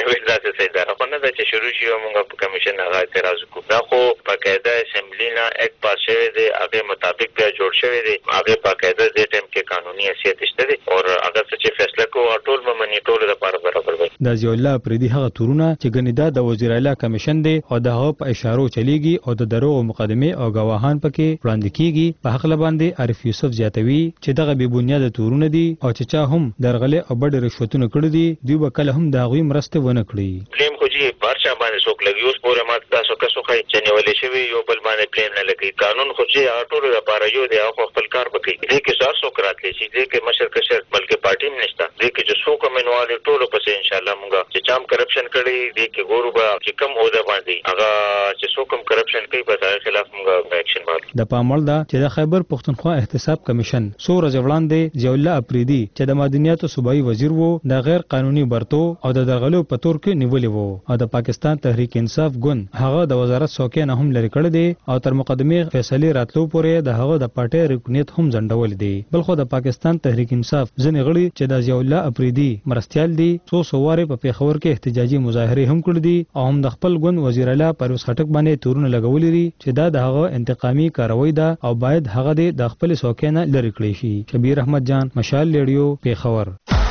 Speaker 6: چې شروع شي موږ په کمیشن هغه اعتراض وکړو. دا خو باقاعده اسمبلی نه ایک پاس شوی دی، هغه مطابق بیا جوړ شوی دی، هغه باقاعده د ټیم کې قانوني حیثیت شته دی او هغه چې فیصله کوي ټول ممنی ټول لپاره برابر وي.
Speaker 9: د ضیاء الله افریدي هغه تورونه چې ګنیدا د وزیر اعلی کمیشن دی او د هغه په اشارو چلیږي او د دروغ مقدمه او گواهان پکې وړاندې کیږي. په حق باندې عارف یوسف زیاتوي چې دغه بې بنیاد تورونه دي او چې چا هم درغله او بډ رشوتونه کړی دي، دوی به کله هم د هغوی مرسته ونه کړي.
Speaker 6: پلیم خو جی بارشا باندې څوک لګي اوس پورې ماته تاسو کسو خای چې نیولې شوی یو بل باندې پلیم نه لګي. قانون خو جی ټول لپاره یو دی او خپل کار وکړي. دې کې څار څوک راتلی شي، دې کې مشر کشر بلکې پارټي نشته، دې کې چې څوک منوال ټول پسې ان شاء الله موږ چې چام کرپشن کړي دې کې ګورو به چې کم عہده باندې هغه چې څوک هم کرپشن کوي په هغه خلاف موږ اکشن واخلو.
Speaker 9: د پاموړ دا چې د خیبر پښتونخوا احتساب کمیشن څو ورځې وړاندې ضیاء الله افریدي چې د معدنیاتو صوبایي وزیر وو د غیر قانوني برتو او د درغلو په تور کې نیولې وو او د پاکستان تحریک انصاف ګوند هغه د وزارت څوکۍ نه هم لرې کړی دی او تر مقدمې فیصلې راتلو پورې د هغه د پارټۍ رکنیت هم ځنډول دی. بلخو د پاکستان تحریک انصاف ځینې غړي چې د ضیاء الله افریدي مرستیال دي څو سوارې په پیښور کې احتجاجي مظاهرې هم کړې دي او هم د خپل ګوند وزیر اعلی پرویز خټک باندې تورونه لګولي دي چې دا د هغه انتقامي کاروایی ده او باید هغه د خپل څوکۍ نه لرې کړی شي. شبیر احمد جان، مشال لیډیو، پیښور.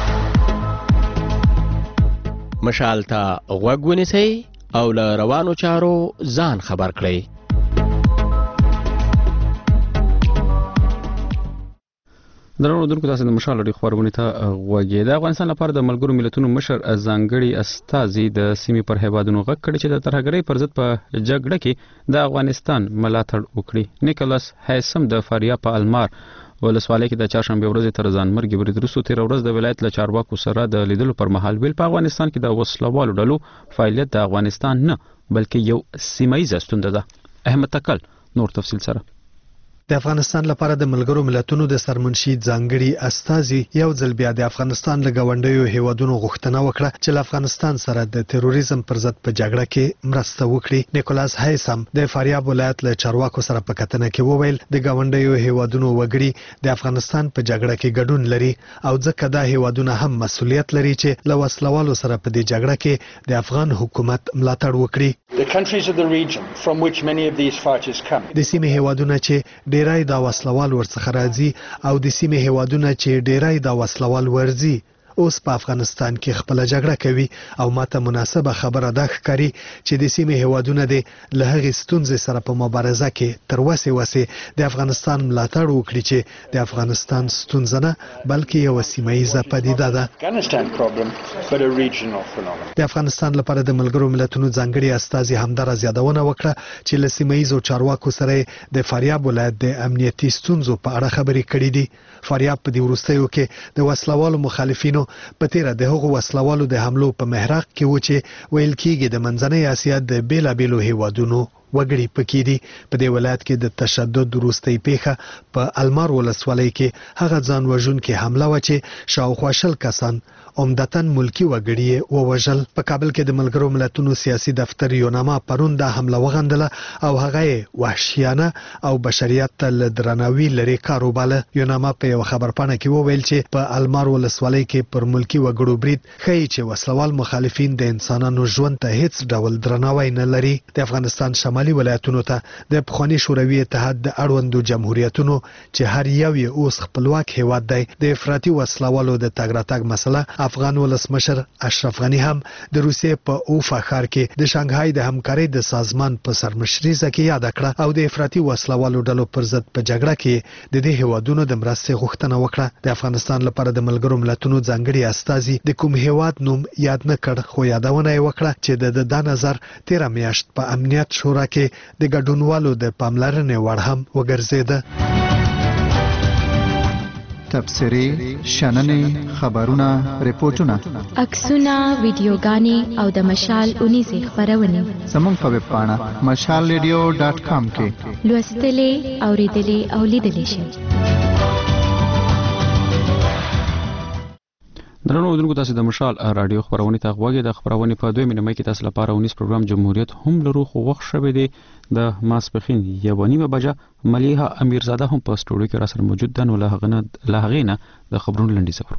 Speaker 21: مشال ته غوږ ونیسئ او له روانو چارو ځان خبر کړئ.
Speaker 1: درنو دونکو تاسو د مشال لري خبرونه ته غوږی. د افغانستان لپاره د ملګرو ملتونو مشر ځانګړي استازي د سیمې پر هیوادونو غږ کړی چې د ترهګرۍ پر ضد په جګړه کې د افغانستان ملاتړ وکړي. نیکولاس هیسم د فاریاب په المار ولسوالۍ کې د چهارشنبه ورځې تر ځانمرګي برید وروسته تیر ورځ د ولایت له چارواکو سره د لیدلو پر مهال ویل په افغانستان کې د وسلوالو ډلو فعالیت د افغانستان نه بلکې یو سیمه ییزه ستونزه ده. احمد تکل نور تفصیل سره.
Speaker 5: د افغانستان لپاره د ملګرو ملتونو د سرمنشي ځانګړي استازي یو ځل بیا د افغانستان له ګاونډیو هیوادونو غوښتنه وکړه چې له افغانستان سره د تروریزم پر ضد په جګړه کې مرسته وکړي. نیکولاس هیسم د فاریاب ولایت له چارواکو سره په کتنه کې وویل د ګاونډیو هیوادونو وګړي د افغانستان په جګړه کې ګډون لري او ځکه دا هیوادونه هم مسؤلیت لري چې له وسلوالو سره په دې جګړه کې د افغان حکومت ملاتړ وکړي.
Speaker 22: The countries of the region from which many of these fighters come.
Speaker 5: د سیمې هیوادونه چې ډیرای دا وسلوال ورڅخه راځي او د سیمې هیوادونه چې ډیرای دا وسلوال ورځي اوس په افغانستان کې خپل جګړه کوي او ماته مناسبه خبره ده ښکاري چې د سیمې هیوادونه د له هغې ستونزې سره په مبارزه کې تر وسې وسې د افغانستان ملاتړ وکړي چې د افغانستان ستونزه نه بلکې یوه سیمه ییزه پدیده ده. د افغانستان لپاره د ملګرو ملتونو ځانګړي استازي همداراز یادونه وکړه چې له سیمه ییزو چارواکو سره د فاریاب ولایت د امنیتي ستونزو په اړه خبرې کړې دي. فاریاب په دې وروستیو کې د وسلوالو مخالفینو په تیره د هغو وسلوالو د حملو په محراق کې و چې ویل کېږي د منځنۍ اسیا د بیلابیلو هیوادونو وګړي پکې دي. په دې ولایت کې د تشدد وروستۍ پیښه په المار ولسوالۍ کې هغه ځان وژونکې حمله وه چې شاوخوا شل کسان عمدتاً ملکی وګړي ووژل. په کابل کې د ملګرو ملتونو سیاسي دفتر یوناما پرون دا حمله وغندله او هغه وحشیانه او بشریت ته له درناوي لري کار وباله. یوناما په یو خبرپاڼه کې وویل چې په المار ولسوالۍ کې پر ملکی وګړو برید ښیي چې وسلوال مخالفین د انسانانو ژوند ته هیڅ ډول درناوی نه لري. د افغانستان شمالي ولایتونو ته د پخواني شوروي اتحاد د اړوندو جمهوریتونو چې هر یو یې اوس خپلواک هیواد دی د افراطي وسلوالو د تګ راتګ مسله افغان ولسمشر اشرف غنی هم د روسیې په اوفا ښار کې د شانګهای د همکارۍ د سازمان په سرمشریزه کې یاد کړه او د افراطي وسلوالو ډلو پر ضد په جګړه کې د دې هیوادونو د مرستې غوښتنه وکړه. د افغانستان لپاره د ملګرو ملتونو ځانګړي استازي د کوم هیواد نوم یاد نه کړ خو یادونه یې وکړه چې د دا نظر تیره میاشت په امنیت شورا کې د ګډونوالو د پاملرنې وړ هم وګرځیده.
Speaker 7: تبصرې، شننې، خبرونه، ریپورتونه،
Speaker 2: عکسونه، ویډیوګانې او د مشال اونیزې خپرونې
Speaker 7: زموږ په ویب پاڼه مشال ریډیو ډاټ کام کې
Speaker 2: لوستلې، اورېدلې او لیدلې شئ.
Speaker 1: درنو اوریدونکو تاسو د مشال رادیو خبرونه ته غوږی د خبرونه په دوه مینه کې تاسو لپاره اونیس پروګرام جمهوریت هم لرو خو وخت شوه دی د ماسپخین یو نیمه بجه ملیحه امیرزاده هم په سټوډیو کې را سره موجود ده. نو له هغه نه له هغه نه د خبرونو لنډیز اورو.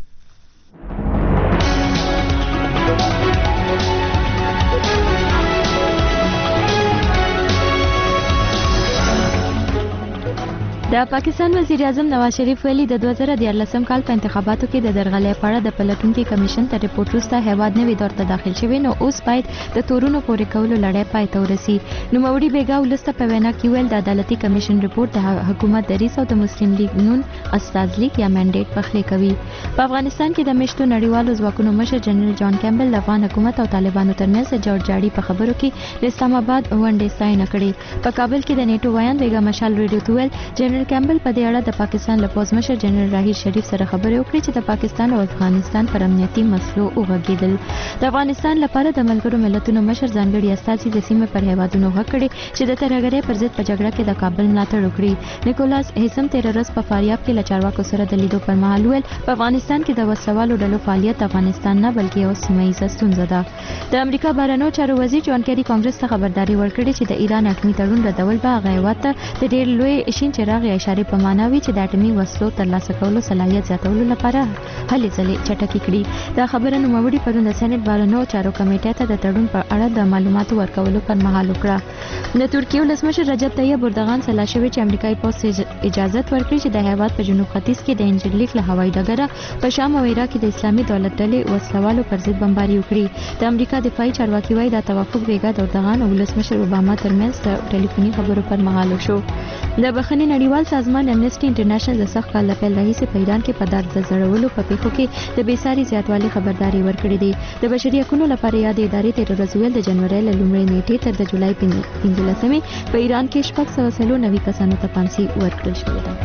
Speaker 2: د پاکستان وزیر اعظم نواز شریف ویلي د دوه زره دیارلسم کال په انتخاباتو کې د درغلۍ په اړه د پلټونکي کمیشن ته ریپورت وروسته هیواد نوي دور ته داخل شوی نو اوس باید د تورونو پورې کولو لړۍ پای ته ورسي. نوموړي بیګا ولسته په وینا کې ویل د عدالتي کمیشن ریپورت د حکومت دریځ او د مسلم لیگ نون استازلیک یا منډیټ پخلی کوي. په افغانستان کې د مشتو نړیوالو ځواکونو مشر جنرال جان کیمبل د افغان حکومت او طالبانو ترمنځ جوړجاړي په خبرو کې د اسلام آباد ونډې ستاینه کړې. په کابل کې د نیټو ویان بیګا مشال ریډیو ته ویل جنرال کیمبل په دې اړه د پاکستان له پوز مشر جنرال راحیل شریف سره خبرې وکړې چې د پاکستان او افغانستان پر امنیتي مسلو وغږېدل. د افغانستان لپاره د ملګرو ملتونو مشر ځانګړي استازي د سیمې پر هیوادونو غږ کړی چې د ترهګرۍ پر ضد په جګړه کې د کابل ملاتړ وکړي. نیکولاس هیسم تیر ورځ په فاریاب کې له چارواکو سره د لیدو پر مهال ویل په افغانستان کې د وسوالو ډلو فعالیت افغانستان نه بلکې یو سیمه ییزه ستونزه ده. د امریکا بهرنیو چارو وزیر جان کیری کانګرس ته خبرداري ورکړې چې د ایران اټومي تړون ردول به هغه هیواد ته د ډېر لوی شین چراغ یا اشارې په معنا وي چې د اټومي وسلو ترلاسه کولو صلاحیت زیاتولو لپاره هلې ځلې چټکې کړي. دا خبره نوموړي پرون د سېنات بهرنیو چارو کمیټې ته د تړون په اړه د معلوماتو ورکولو پر مهال وکړه. د ترکیې ولسمشر رجب طیب اردوغان سلا شوی چې امریکایي پوځ اجازه ورکړي چې د هیواد په جنوب ختیځ کې د انجلیک له هوایي ډګره په شام او عراق کې د اسلامي دولت ډلې وسلوالو پر ضد بمباري وکړي. د امریکا دفاعي چارواکي وايي دا توافق بیګا د اردوغان او ولسمشر اوباما ترمنځ د ټلیفوني خبرو پر مهال وشو. د بخښنې نړیوال سازمان امنیسټي انټرنیشنل د سخت کال پیل راهیسې په ایران کې په درد د زړولو په پیښو کې د بېساري زیاتوالي خبرداري ورکړې ده. د بشري حقوقو لپاره یاد ادارې تیر ورځ ویل د جنوري له لومړۍ نیټې تر د جولای پنځلسمې په ایران کې شپږ سوه څلور نوي کسانو ته پانسي ورکړل شوې ده.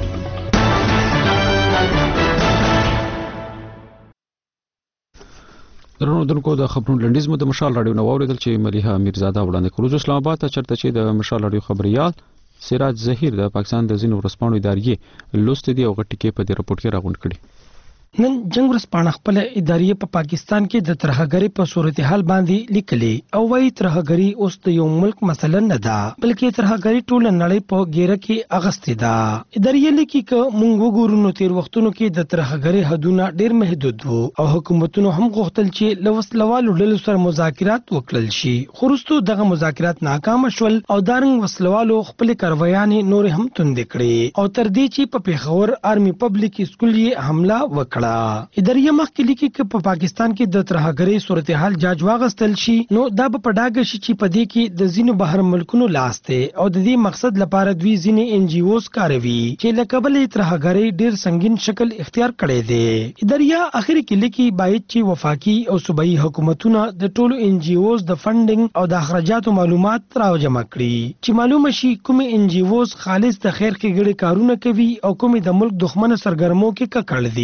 Speaker 1: درنو دونکو د خبرونو لنډیز مو د مشال رادیو نو اوریدل چې ملیحه امیرزاده وړاندې کړو. اسلام آباد ته چرته چې د مشال رادیو خبريال سراج ظهیر د پاکستان د ځینو ورسپانو ادارې لوست دي او غټکې په دې رپورت کې راغونډ کړي.
Speaker 9: نن جنگ ورسپانه خپل ادارې په پاکستان کې د ترهګری په صورتحال باندې لیکلي او وايي ترهګری اوس د یو ملک مسله نه ده بلکې ترهګری ټول نړۍ په ګیره کې اغستې ده. ادارې لیکي ک مونږ وګورو نو تیر وختونو کې د ترهګری حدونه ډیر محدود وو او حکومتونو هم غوښتل چې لوسلوالو ډلو سره مذاکرات وکړل شي خو وروسته دغه مذاکرات ناکام شول او دارنګ وسلوالو خپل کاروایانې نور هم توند کړې او تر دې چې په پیښور آرمي پبلک اسکول یې حمله وکړه. ادارې مخکې لیکي چې په پاکستان کې د ترهګری صورتحال جاج واغستل شي نو دا به په ډاګه شي چې په دې کې د ځینو بهر ملکونو لاس دی او د دې مقصد لپاره دوی ځینې ان جی اوز کاروي چې له کبله ترهګری ډیر سنگین شکل اختیار کړی دی. ادارې اخر کې لیکي باید چې وفاقي او صوبایي حکومتونه د ټولو ان جی اوز د فنډینګ او د اخراجاتو معلومات راجمع کړي چې معلومه شي کومې ان جی اوز خالص د خیر ښېګړې کارونه کوي او کومې د ملک دښمن سرګرمو کې ککړ دي. نو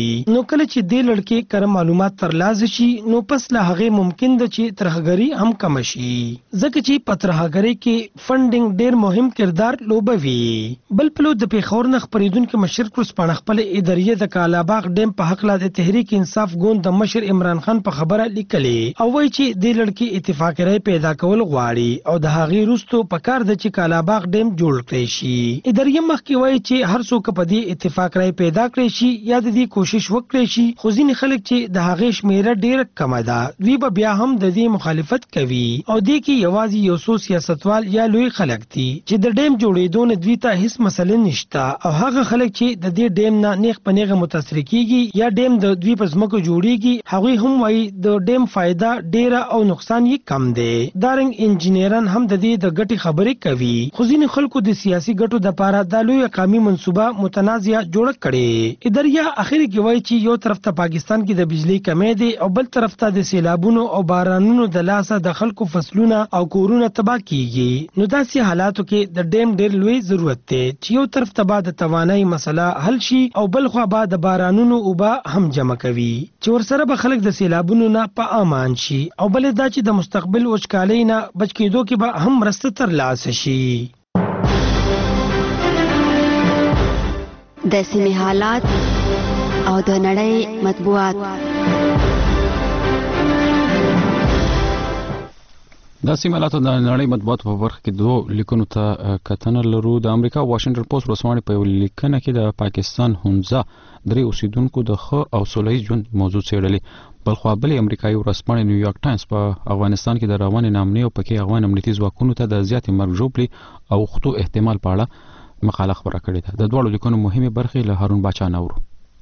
Speaker 3: کله چې د لړکې کر معلومات ترلاسه شي نو پس له هغه ممکن ده چې ترهګری هم کم شي ځکه چې په ترهګری کې فنډینګ ډیر مهم کردار لوبوي. بل پلو د پیښور نه خبرېدونکو مشر کورسپاڼه خپل ادارې د کالاباغ ډیم په حق لا د تحریک انصاف ګوند د مشر عمران خان په خبره لیکلې او وایي چې د لړکې اتفاق رای پیدا کول غواړي او د هغې وروسته پکار ده چې کالاباغ ډیم جوړ کړی شي. ادارې مخکې وایي چې هر څوک په دې اتفاق رای پیدا کړی شي یا د دې کوشش وکړي شي خو ځینې خلک چې د هغې شمیره ډیره کمه ده دوی به بیا هم د دې مخالفت کوي او دې کې یوازې یو څو سیاستوال یا لوی خلک دي چې د ډیم جوړېدو نه دوی ته هیڅ مسله نشته او هغه خلک چې د دې ډیم نه نیغ په نیغه متاثر کیږي یا ډیم د دوی په ځمکو جوړیږي هغوی هم وایي د ډیم فایده ډیره او نقصان یې کم دی. دارنګ انجینران هم د دې د ګټې خبرې کوي خو ځینې خلکو د سیاسي ګټو دپاره دا لویه قومي منصوبه متنازعه جوړه کړې. اداریا اخر کې وایي چې یو طرف ته پاکستان کې د بجلی کمی دی او بل طرف ته د سیلابونو او بارانونو د لاسه د خلکو فصلونه او کورونه تباه کیږي نو داسې حالاتو کې د ډیم ډیر لوی ضرورت دی چې یو طرف ته به د توانایي مسله حل شي او بل خوا به د بارانونو اوبه هم جمع کوي چې ورسره به خلک د سیلابونو نه په امان شي او بل دا چې د مستقبل وچکالۍ نه بچ کېدو کې به هم مرسته ترلاسه شي.
Speaker 8: د سیمې حالات او د نړۍ مطبوعات.
Speaker 1: د سیمه حالاتو د نړۍ مطبوعاتو په برخه کې دوه لیکونو ته کتنه لرو. د امریکا واشنګټن پوسټ ورځپاڼې په یو لیکنه کې د پاکستان هونزا درې اوسیدونکو د ښه او سوله ییز ژوند موضوع څېړلې. بلخوا بلې امریکایي ورځپاڼې نیویارک ټایمز په افغانستان کې د روانې نامنې او پکې افغان امنیتي ځواکونو ته د زیاتې مرګ ژوبلې او خطو احتمال په اړه مقاله خپره کړې ده. د دواړو لیکنو مهمې برخې له هارون باچا نورو.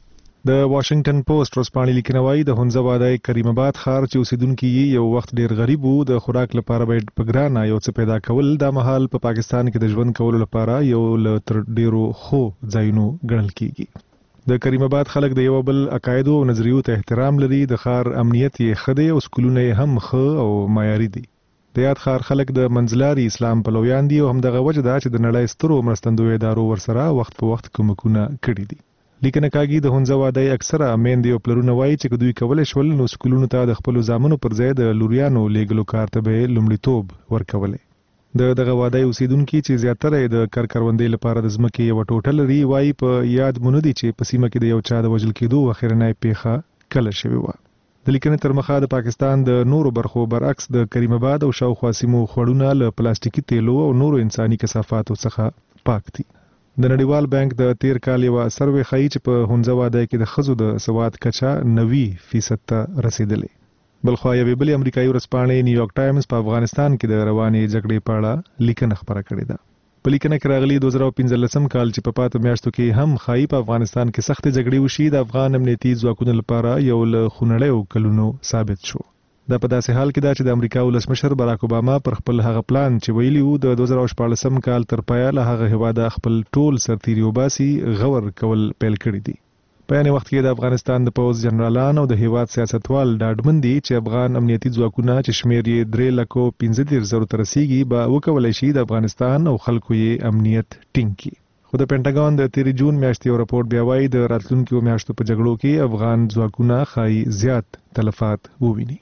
Speaker 23: د واشنګټن پوسټ ورځپاڼې لیکنه وايي د هونزا وادای کریم آباد ښار چې اوسیدونکي یو وخت ډیر غریب وو د خوراک لپاره باید په ګرانه یو څه پیدا کول د مهال په پاکستان کې د ژوند کولو لپاره یو له تر ډیرو خو ځایونو ګڼل کیږي. د کریم آباد خلک د یو بل عقایدو او نظریو ته احترام لري. د ښار امنیت یې ښه دی او سکولونه یې هم ښه او معیاري دي. د یاد ښار خلک د منځلاري اسلام پلویان دي او همدغه وجه ده چې د نړۍ سترو مرستندویو ادارو ورسره وخت په وخت کومکونه کړي دي. لیکنه کاږي د هونزا وادای اکثره میندې او پلرونه وایي چې دوی کولای شول نو سکولونو ته د خپل زامنو پر ځای د لوریانو لیږلو کار ته به لومړیتوب ورکولې. د دغه وادای اوسیدونکي چې زیاتره د کار کروندې لپاره د ځمکې یو ټوټه لري وایي په یاد مونږ دي چې په سیمه کې د یو چا د وژل کېدو اخرنۍ پیښه کله شوې وه. د لیکنې تر مخه د پاکستان د نورو برخو برعکس د کریم آباد او شاوخوا سیمو خوړونه له پلاستیکي تیلو او نورو انساني کثافاتو څخه پاک دي. د نړیوال بانک د تیر کال یو سروې ښیي چې په هونزا وادای کې د ښځو د سواد کچه نوي فیصد ته رسیدلې. بلخوا یوې بلې امریکایي ورځپاڼې نیویارک ټایمز په افغانستان کې د روانې جګړې په اړه لیکنه خپره کړې ده. په لیکنه کې راغلي دوه زره پنځلسم کال چې په پاتو میاشتو کې هم ښایي په افغانستان کې سختې جګړې وشي د افغان امنیتي ځواکونو لپاره یو له خونړیو کلونو ثابت شو. دا په داسې حال کې ده چې د امریکا ولسمشر باراک اوباما پر خپل هغه پلان چې ویلي وو د دوه زره شپاړسم کال تر پایه له هغه هیواده خپل ټول سرتیري وباسي غور کول پیل کړي دي. په یانې وخت کې د افغانستان د پوځ جنرالان او د هیواد سیاستوال ډاډمن دي چې افغان امنیتي ځواکونه چې شمیر یې درې لکو پنځه دېرش زرو ته رسیږي به وکولی شي د افغانستان او خلکو یې امنیت ټینګ کړي. خو د پینټاګون د تیرې جون میاشتې یو راپورټ بیا وایي د راتلونکو میاشتو په جګړو کې افغان ځواکونه ښایي زیات تلفات وویني.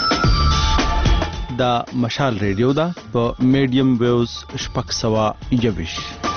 Speaker 21: دا مشال ریډیو دا په میډیم ویوز شپږ سوه یوویشت.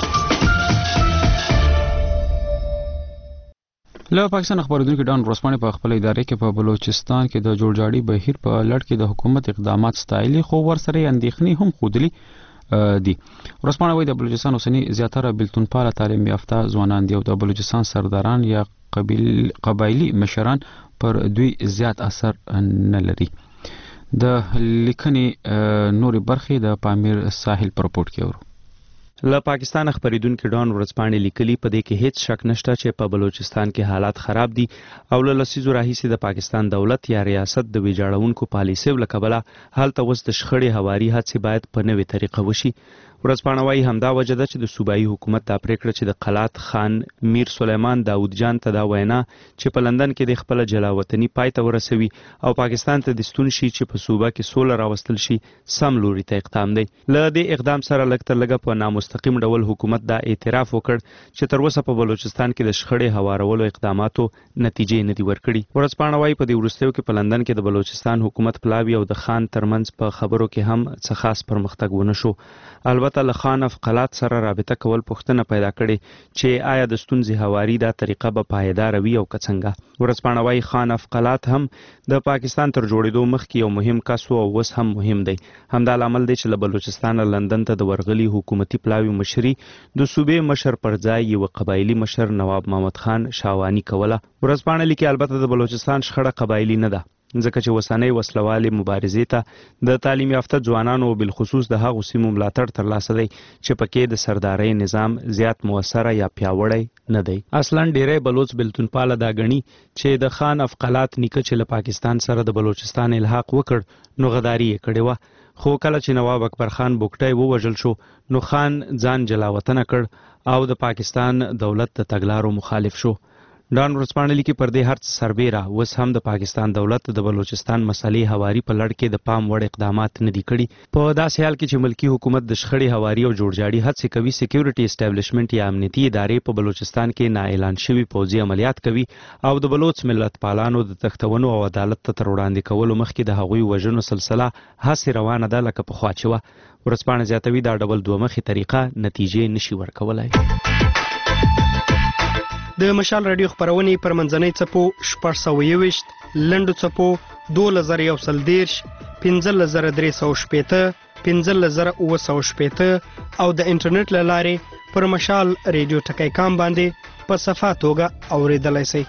Speaker 1: له پاکستان خبرېدونکي ډان ورځپاڼې په خپل ادارې کې په بلوچستان کې د جوړجاړي بهیر په لړ کې د حکومت اقدامات ستایلي خو ورسره اندېښنې هم ښودلي دي. ورځپاڼه وايي د بلوچستان اوسني زیاتره بلتونپاله تعلیم یافته ځوانان دي او د بلوچستان سرداران یا قبایلي مشران پر دوی زیات اثر نه لري. د لیکنې نورې برخې د پامیر ساحل پر رپورټ کې ورو.
Speaker 24: له پاکستان خبرېدونکي ډان ورځپاڼې لیکلي په دې کې هیڅ شک نشته چې په بلوچستان کې حالات خراب دي او له لسیزو راهیسې د پاکستان دولت یا ریاست د ویجاړونکو پالیسیو له کبله هلته اوس د شخړې هواري هڅې باید په نوې طریقه وشي. ورځپاڼه وايي همدا وجه ده چې د صوبایي حکومت دا پریکړه چې د قلات خان میر سلیمان داود جان ته دا وینا چې په لندن کې د خپل جلاوطني پای ته ورسوي او پاکستان ته د ستون شي چې په صوبه کې سوله راوستل شي سم لوري ته اقدام دی. له دې اقدام سره لږ تر لږه په نامستقل مستقیم ډول حکومت دا اعتراف وکړ چې تر اوسه په بلوچستان کې د شخړې هوارولو اقداماتو نتیجې نه دي ورکړي. ورځپاڼه وايي په دې وروستیو کې په لندن کې د بلوچستان حکومت پلاوی او د خان ترمنځ په خبرو کې هم څه خاص پرمختګ ونه شو. البته له خان افقلات سره رابطه کول پوښتنه پیدا کړې چې آیا د ستونزې هواري دا طریقه به پایدار وي او که څنګه. ورځپاڼه وايي خان افقلات هم د پاکستان تر جوړېدو مخکې یو مهم کس و او اوس هم مهم دی. همدا لامل دی چې له بلوچستان لندن ته د ورغلي حکومتي پلاوی مشري د صوبې مشر پر ځای یو قبایلی مشر نواب محمد خان شاوانی کوله. ورځپاڼه لیکي البته د بلوچستان شخړه قبایلی نه ده ځکه چې وسنۍ وسلوالې مبارزې ته د تعلیم یافته ځوانانو او بالخصوص د هغو سیمو ملاتړ ترلاسه دی چې پکې د سردارۍ نظام زیات موثره یا پیاوړی نه دی. اصلا ډیری بلوچ بلتونپاله دا ګڼي چې د خان افقلات نیکه چې له پاکستان سره د بلوچستان الحاق وکړ نو غداري یې کړې وه، خو کله چې نواب اکبر خان بوګټی ووژل شو نو خان ځان جلاوطنه کړ او د پاکستان دولت د تګلارو مخالف شو. ډان ورځپاڼه لیکي پر دې هر څه سربیره اوس هم د پاکستان دولت د بلوچستان مسلې هواري په لړ کې د پام وړ اقدامات نه دي کړي. په داسې حال کې چې ملکی حکومت د شخړې هواري او جوړجاړي هڅې کوي، سکیورټي اسټابلیشمنت یا امنیتي ادارې په بلوچستان کې نا اعلان شوي پوځي عملیات کوي او د بلوچ ملت پالانو د تښتونو او عدالت ته تر وړاندې کولو مخکې د هغوی وژنو سلسله هسې روانه ده لکه پخوا چې وه. ورځپاڼه زیاتوي دا ډول دوه مخې طریقه نتیجې نشي ورکولی.
Speaker 4: د مشال رادیو خبرونې پر منځنۍ څپو شپږ سوه یوویشت، لنډو څپو دولس زره یو سل دېرش، پنځلس زره درې سوه شپېته، پنځلس زره اووه سوه شپېته او د انټرنیټ له لارې پر مشال رادیو ټکی کام باندې په صفا توګه اورېدلی شئ.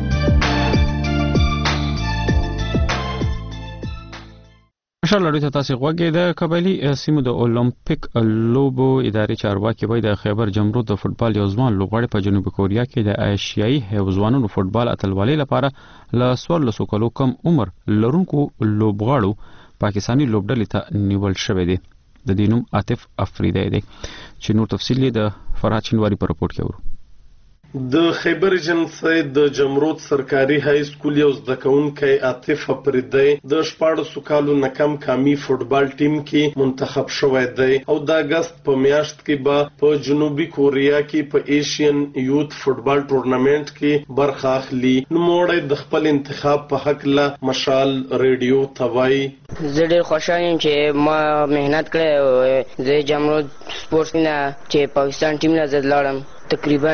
Speaker 1: مشال لړۍ ته تاسې غوږی. د قبایلي سیمو د اولمپیک لوبو ادارې چارواکي وایي د خیبر جمرود د فوټبال یو ځوان لوبغاړی په جنوبي کوریا کې د ایشیایي ځوانانو فوټبال اتلولۍ لپاره له څوارلسو کلو کم عمر لرونکو لوبغاړو پاکستاني لوبډلې ته نیول شوی دی. د دې نوم عاطف افریدی دی چې نور تفصیل یې د فرهاد شینواري په رپورټ کې ورو.
Speaker 10: د خیبر جنسي د جمرود سرکاري های سکول یو زده کوونکی عاطف افریدی د شپاړسو کالو نه کم قامي فوټبال ټیم کې منتخب شوی دی او د اگست په میاشت کې به په جنوبي کوریا کې په ایشین یوت فوټبال ټورنمنت کې برخه اخلي. نوموړی د خپل انتخاب په حق له مشال رادیو ته وایي:
Speaker 11: زه ډېر خوشحال یم چې ما مهنت کړی او زه جمرود سپورټس نه چې پاکستان ټیم له زه لاړم. تقریبا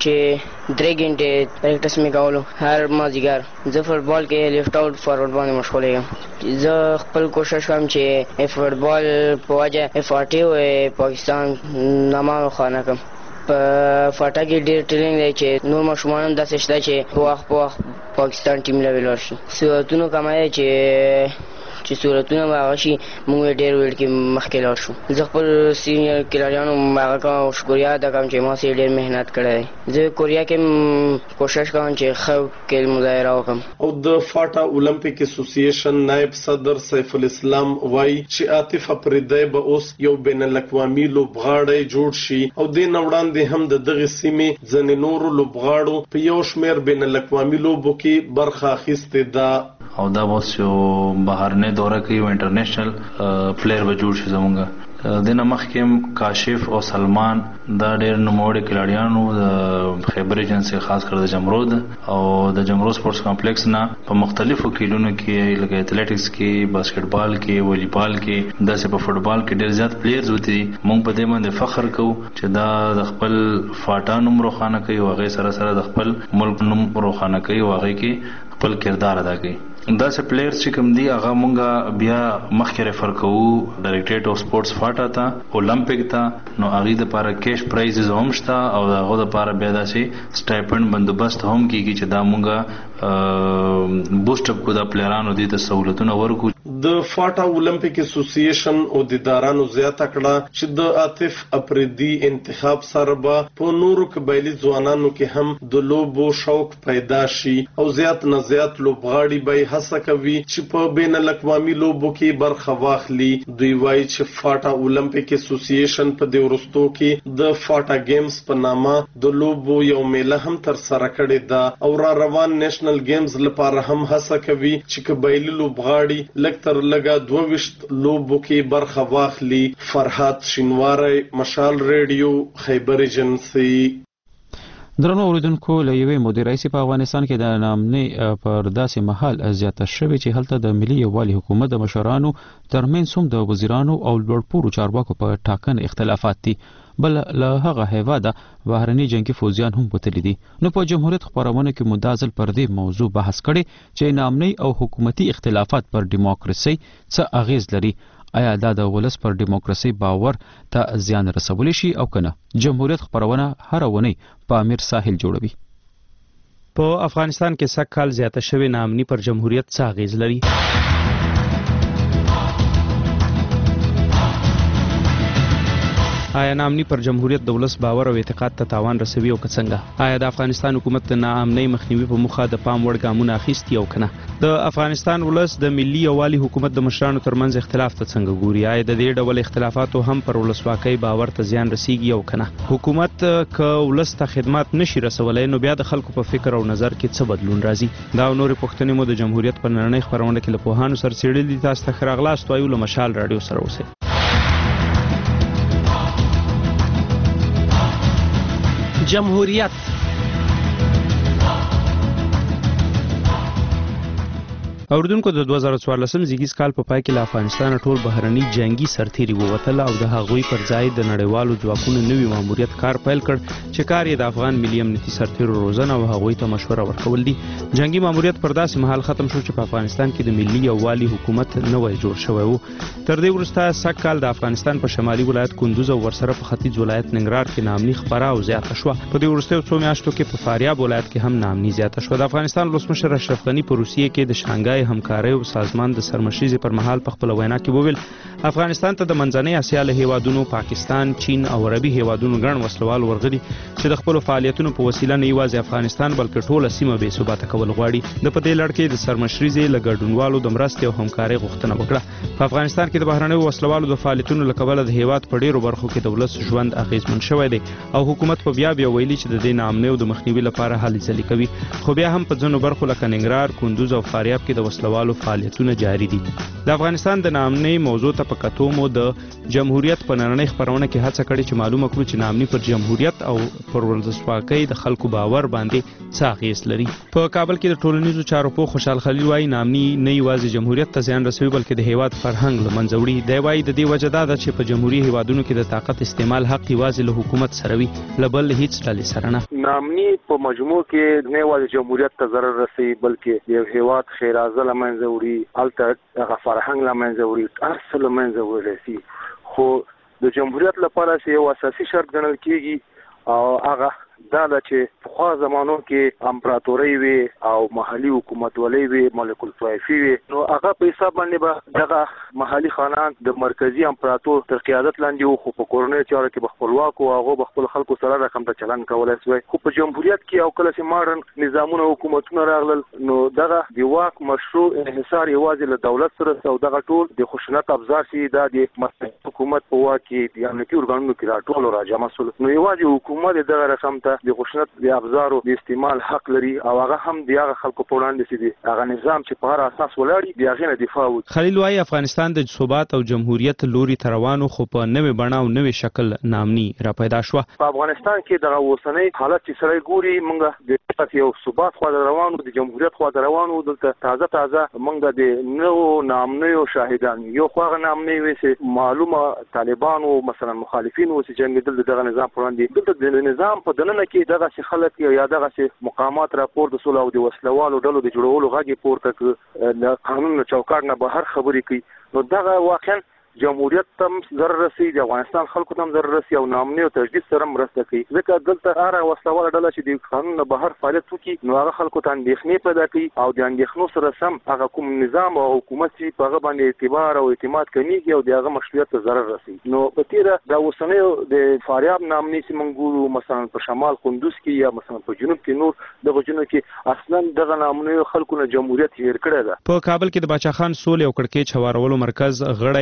Speaker 11: چې درې غنټې پریکټس مې کولو هر مازدیګر. زه فوټبال کې لیفټ آوټ فارورډ باندې مشغول یم. زه خپل کوشش کوم چې فوټبال په وجه اف آر ټي او پاکستان نامه روښانه کړم. په فاټا کې ډېر ټریننګ دی چې نور ماشومان هم داسې شته چې په وخت په وخت پاکستان ټیم له ولاړ شي. صورتونه کمه دی چې چې صورتونه به هغه شي موږ ډېر ویل کې مخکې لاړ شو. زه خپل سینیر کلاریانو هغه کوم شکریه ادا کوم چې ما سې ډېر مهنت کړی دی. زه کوریا کې کوشش کوم چې ښه کې مظاهره وکړم.
Speaker 10: او د فاټا اولمپیک اسوسییشن نائب صدر سیف الاسلام وایي چې عاطف افریدی به اوس یو بین الاقوامي لوبغاړی جوړ شي او د نوړاندې هم د دغه سیمې ځنې نورو لوبغاړو په یو شمېر بین الاقوامي لوبو کې برخه اخیستې ده
Speaker 12: او دا اوس یو بهرنۍ دوره کوي او انټرنیشنل پلیر به جوړ شي. زمونږ د نه مخکې کاشف او سلمان دا ډېر نوموړي کلاړیانو د خیبر ایجنسي خاص کر د جمرود او د جمرود سپورټس کمپلیکس نه په مختلفو کیلونو کې لکه ایتلیټکس کې، باسکټبال کې، والیبال کې، داسې په فوټبال کې ډېر زیات پلیرز وتی. موږ په دې باندې فخر کوو چې دا د خپل فاټا نوم روښانه کوي او هغه سره سره د خپل ملک نوم روښانه کوي او هغه کې خپل کردار ادا کوي. دا سه پلیئرز چې کوم دی هغه مونږه بیا مخکې ریفر کوو ډایریکټریټ اف سپورټس فاټا ته، اولمپیک ته. نو هغه د لپاره کیش پرایزز هم شته او هغه د لپاره بیا داسې سټایپند بندوبست هم کیږي چې دا مونږه بوسټ اپ کو د پلیئرانو دي ته سہولتونه ورکو.
Speaker 10: د فاټا اولمپیک اسوسییشن او د ادارانو زیاته کړه چې د عاطف افریدی انتخاب سره به په نورو قبایلی ځوانانو کې هم د لوبو شوق پیدا شي او زیات نه زیات لوبغاړي به هڅه کوي چې په بین الاقوامي لوبو کې برخه واخلي. دوی وایي چې فاټا اولمپیک اسوسییشن په دې وروستو کې د فاټا گیمز په نامه د لوبو یو میله هم تر سره کړې ده او را روان نېشنل گیمز لپاره هم هڅه کوي چې قبایلی لوبغاړي لکه لږ تر لږه دوه ویشت لوبو کې برخه واخلي. فرحات شینواری، مشال ریډیو، خیبر ایجنسی.
Speaker 1: درنو اوریدونکو، له یوې مودې راهیسې په افغانستان کې د ناامنۍ پر داسې مهال زیاته شوې چې هلته د ملي یووالي حکومت د مشرانو ترمنځ هم د وزیرانو او لوړپوړو چارواکو په ټاکنه اختلافات دي. بل له هغه هیواده بهرني جنگي فوجیان هم وتلي دي. نو په جمهوریت خبرونه کې مدازل پر دې موضوع بحث کړي چې ناامنۍ او حکومتي اختلافات پر دیموکراسي څه اغیز لري. آیا دا د ولس پر دیموکراسي باور ته زیان رسولی شي او کنه؟ جمهوریت خبرونه هر ونی په امیر ساحل جوړوي.
Speaker 24: په افغانستان کې سږ کال زیاته شوې ناامني پر جمهوریت څه اغیز لري؟ آیا ناامني پر جمهوریت د ولس باور او اعتقاد ته تاوان رسوي او که څنګه؟ آیا د افغانستان حکومت د ناامنۍ مخنیوي په موخه د پام وړ ګامونه اخیستي او کنه؟ د افغانستان ولس د ملي یووالي حکومت د مشرانو ترمنځ اختلاف ته څنګه ګوري؟ آیا د دې ډول اختلافاتو هم پر ولسواکۍ باور ته زیان رسیږي او کنه؟ حکومت که ولس ته خدمات نشي رسولای نو بیا د خلکو په فکر او نظر کې څه بدلون راځي؟ دا او نورې پوښتنې مو د جمهوریت په نننۍ خپرونه کې له پوهانو سره څېړلي. تاسو ته ښه راغلاست وایو. له مشال راډیو سره اوسئ.
Speaker 3: جمهوریت
Speaker 24: اوردونکو، د دوه زره څوارلسم زیږیز کال په پای کې له افغانستان ټول بهرني جنگي سرتیري ووتل او د هغوی پر ځای د نړیوالو ځواکونو نوي ماموریت کار پیل کړ چې کار یې د افغان ملي امنیتي سرتیرو روزنه او هغوی ته مشوره ورکول دي. جنگي ماموریت پر داسې مهال ختم شو چې په افغانستان کې د ملي یووالي حکومت نوی جوړ شوی و. تر دې وروسته سږ کال د افغانستان په شمالي ولایت کندوز او ورسره په ختیځ ولایت ننګرهار کې ناامني خپره او زیاته شوه. په دې وروستیو څو میاشتو کې په فاریاب ولایت کې هم ناامني زیاته شوه. د افغانستان ولسمشر اشرف غني په روسیې کې د شانګهای همکارۍ او سازمان د سرمشریزې پر مهال په خپل وینا کې وویل افغانستان ته د منځنۍ اسیا له هیوادونو پاکستان، چین او عربي هیوادونو ګڼ وسلوال ورغلي چې د خپل فعالیتونو په وسیله نه یوازې افغانستان بلکې ټوله سیمه بې ثباته کول غواړي. د په دې لړ کې د سرمشریزې له ګډونوالو د مرستې او همکارۍ غوښتنه وکړه. په افغانستان کې د بهرنیو وسلوالو د فعالیتونو له کبله د هیواد په ډیرو برخو کې د ولس ژوند اغیزمن شوی دی او حکومت په بیا بیا ویلي چې د دې ناامنۍ د مخنیوي لپاره هلې ځلې کوي. خو بیا هم په ځینو برخو لکه ننګرهار، کندوز او فاریاب کې د وسلوالو فعالیتونه جاری دي. د افغانستان د ناامنۍ موضوع ته په کتو مو د جمهوریت په نننۍ خپرونه کې هڅه کړې چې معلومه کړو چې ناامني پر جمهوریت او پر ولسواکۍ د خلکو باور باندې څه اغیز لري. په کابل کې د ټولنیزو چارو پوه خوشحال خلیل وایي ناامني نه یوازې جمهوریت ته زیان رسوي بلکې د هیواد فرهنګ له منځه وړي. دی وایي د دې وجه دا ده چې په جمهوري هیوادونو کې د طاقت استعمال حق یوازې له حکومت سره وي، له بل هیڅ ډلې سره نه.
Speaker 13: ناامني په مجموع کې نه یوازې جمهوریت ته ضرر رسوي بلکې یو هیواد ښېرازه له منځه وړي، هلته هغه فرهنګ له منځه وړي، هر څه له منځه وړي. خو د جمهوریت لپاره چې یو اساسي شرط ګڼل کېږي او هغه دا ده چې پخوا زمانو کې امپراتورۍ وي او محلي حکومتولۍ وي، ملک الطوایفي وي، نو هغه په حساب باندې به دغه محلي خانان د مرکزي امپراتور تر قیادت لاندې وو، خو په کورنیو چارو کې به خپلواک وو، هغه به خپل خلکو سره رقم ته چلند کولی شوی. خو په جمهوریت کې او کله چې ماډرن نظامونه حکومتونه راغلل نو دغه د واک مشروع انحصار یوازې له دولت سره او دغه ټول د خشونت ابزار چې دا د مرکزي حکومت په واک کې د امنیتي ارګانونو کې راټول او راجمع شول. نو یوازې حکومت دغه رقم ته د خشونت د ابزارو د استعمال حق لري او هغه هم د هغه خلکو په وړاندې چې دی هغه نظام چې په هر اساس ولاړ دی هغه نه دفاع وکړي.
Speaker 24: خلیل وایي افغانستان د ثبات او جمهوریت لوري ته روانو خو په نوې بڼه او نوې شکل ناامني را پیدا شوه.
Speaker 13: په افغانستان کې دغه اوسنۍ حالت چې سره ګوري موږ د یو ثبات خوا روانو، د جمهوریت خوا روانو، دلته تازه تازه موږ د نوو ناامنیو شاهدان یو خو هغه ناامنۍ وي چې معلومه طالبانو مثلا مخالفین وو چې جنګېدل دغه نظام پر وړاندې، دلته د نظام په دننه کې دغه چې خلک یا دغه مقامات راپورته سول او د وسلوالو ډلو د جوړولو غږ یې پورته کړ، د قانون چوکاټ نه بهر خبرې کوي. نو دغه واقعا جمهوریت تم ضرر رسي، د افغانستان خلکو تم ضرر رسي او ناامنۍ او تجدید سره مرسته کوي. ځکه دلته هر وسلواله ډله چې د قانون نه بهر فعالیت وکړي نو هغه خلکو ته اندېښنې پیدا کوي او د اندېښنو سره سم هغه کوم نظام او حکومت چې په هغه باندې اعتبار او اعتماد کمیږي او د هغه مشروعیت ته ضرر رسي. نو په تیره د اوسنیو د فاریاب ناامنۍ چې موږ ګورو مثلا په شمال کندوز کې یا مثلا په جنوب کې نور دغه جنوب کې اصلا دغه ناامنۍ خلکو نه جمهوریت هیر کړی ده.
Speaker 24: په کابل کې د باچا خان سولې او کړکېچ هوارولو مرکز غړی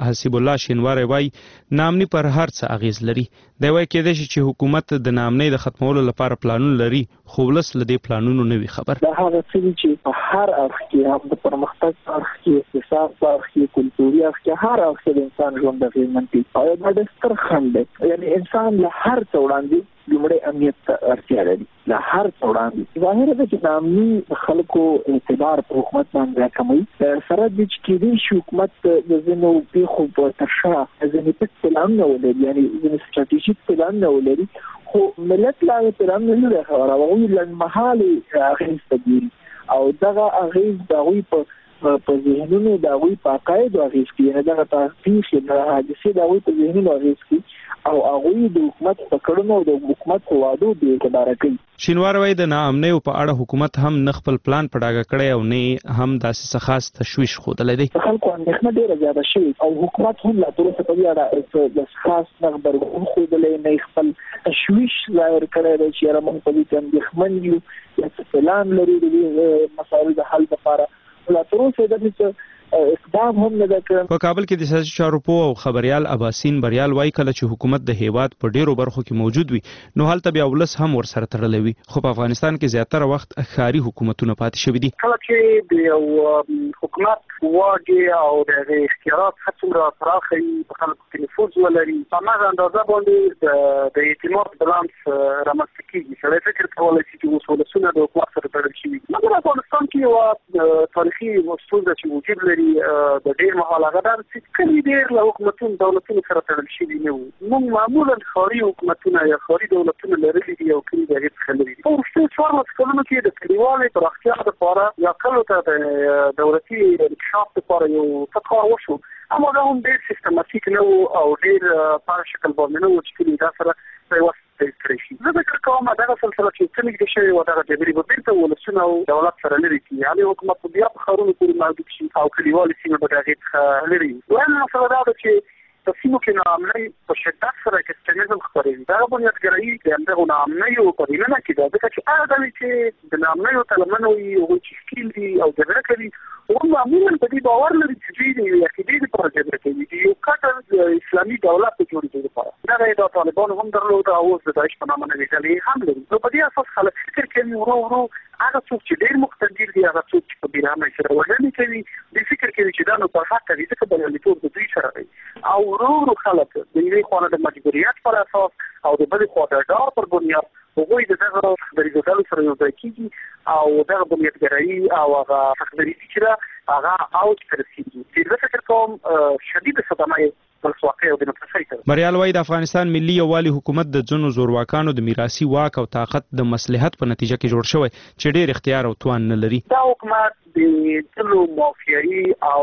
Speaker 24: حسیب الله شینواری وای نامني پر هر څه اغیز لري دی وای کېدای شي چې حکومت د نامني د ختمولو لپاره پلانونه لري خو ولس له دې پلانونو نه وي خبر.
Speaker 14: دا هغه څه چې په هر اړخ کې هم د پرمختګ په اړخ کې اقتصاد په اړخ کې کلتوري اړخ کې هر اړخ کې د انسان ژوند اغېزمنوي او دا د ستر خنډ دی یعنی انسان له هر څه وړاندې لومړی امنیت ته اړتیا لري له هر څه وړاندې ظاهره ده چې نامني خلکو اعتبار په حکومت باندې راکموي سره د چې کېدای شي حکومت د ځینو پیښو په تر شا ځینې پټ پلانونه ولري یعنی ځینې ستراتیژیک پلانونه ولري خو ملت لا پلان نه لري خبره هغوی لنډمهالي اغېز ته ګوري او دغه اغېز د هغوی په په ذهنونو د هغوی په عقایدو اغېز کوي نه دغه پیښې د حادثې د هغوی په ذهنونو اغېز کوي او هغوی د حکومت په کړنو او د حکومت په وعدو بې اعتباره کوي.
Speaker 24: شینواری وایي د ناامنیو په اړه حکومت هم نه خپل پلان په ډاګه کړی او نه هم داسې څه خاص تشویش ښودلی دی.
Speaker 14: د خلکو اندېښنه ډېره زیاته شوې او حکومت هم لا تر اوسه په دې اړه د خاص نه غبرګون ښودلی نه خپل تشویش ظاهر کړی دی چې یاره موږ په دې کې اندېښمن یو یا څه پلان لري د دې مسایلو د حل لپاره لا تر اوسه د اقدام هم نه ده کړی.
Speaker 24: په کابل کې د سیاسي چارو پوه او خبريال اباسین بریال وایي کله چې حکومت د هیواد په ډیرو برخو کې موجود وي نو هلته بیا ولس هم ورسره تړلی وي خو په افغانستان کې زیاتره وخت ښاري حکومتونه پاتې شوي دي.
Speaker 15: کله چې د یو حکومت واګي او د اختیارات څومره پراخه وي په خلکو کې نفوذ ولري په هغه اندازه باندې د اعتماد بالانس رامنځته کېږي. سړی فکر کولی شي چې اوس ولسونه د حکومت سره تړل شوي مګر افغانستان کې یوه تاریخي ستونزه چې وجود لري د ډېر مهال هغه دا چې کلي ډېر له حکومتونو دولتونو سره تړل شوي نه وو. موږ معمولا ښاري حکومتونه یا ښاري دولتونه لرلي دي او کلي د هغې څخه لري. په وروستیو څوارلسو کلونو کې د کلیوالې پراختیا دپاره یا کلو ته د دولتي انکشاف دپاره یو څه کار وشو اما دا هم ډېر سیستماتیک نه و او ډېر په شکل باندې نه و چې کلي دا سره پیوست کړی شي. زه فکر کوم دغه سلسله چې څه نږدې شوې وه دغه جګړې به بېرته ولسونه او دولت سره لرې کړي یعنې حکومت به بیا په ښارونو پورې محدود شي او کلیوالې سیمې به د هغې څخه لرې وي. دویمه مسله دا ده چې په سیمو کې ناامنۍ په شدت سره اکستریمزم خپروي. دغه بنیادګرایي د همدغو ناامنیو په دننه کې ده ځکه چې هغه ډلې چې د ناامنیو طلبمنه وي هغوی چې ښکیل دي او جګړه کوي هغوی معمولا په دې باور لري چې دوی د یوې عقیدې دپاره جګړه کوي د یو کټر اسلامي دولت د جوړېدو دپاره. دغه یې دا طالبانو هم درلوده او اوس د داعش په نامه نوې ډلې هم لري. نو په دې اساس خلک فکر کوي ورو ورو هغه څوک چې ډېر مقتدر دي هغه څوک چې په بېرحمۍ سره وژنې کوي دوی فکر کوي چې دا نو پر حقه دي ځکه بریالیتوب د دوی سره دی او ورو ورو خلک د یوې خوا نه د مجبوریت پر اساس او د بلې خوا د ډار پر بنیاد هغوی د دغه خبرېدو ډلو سره یو ځای کېږي او دغه بنیادګرایي او هغه خبرېدي چې ده هغه اوج ته رسېږي چې زه فکر کوم شدیده صدمه یې ولسواکۍ او ډیموکراسۍ ته.
Speaker 24: بریال وایي د افغانستان ملي یووالي حکومت د ځینو زورواکانو د میراثي واک او طاقت د مصلحت په نتیجه کې جوړ شوی چې ډېر اختیار او توان نه لري.
Speaker 15: دا حکومت د ټولو مافیایي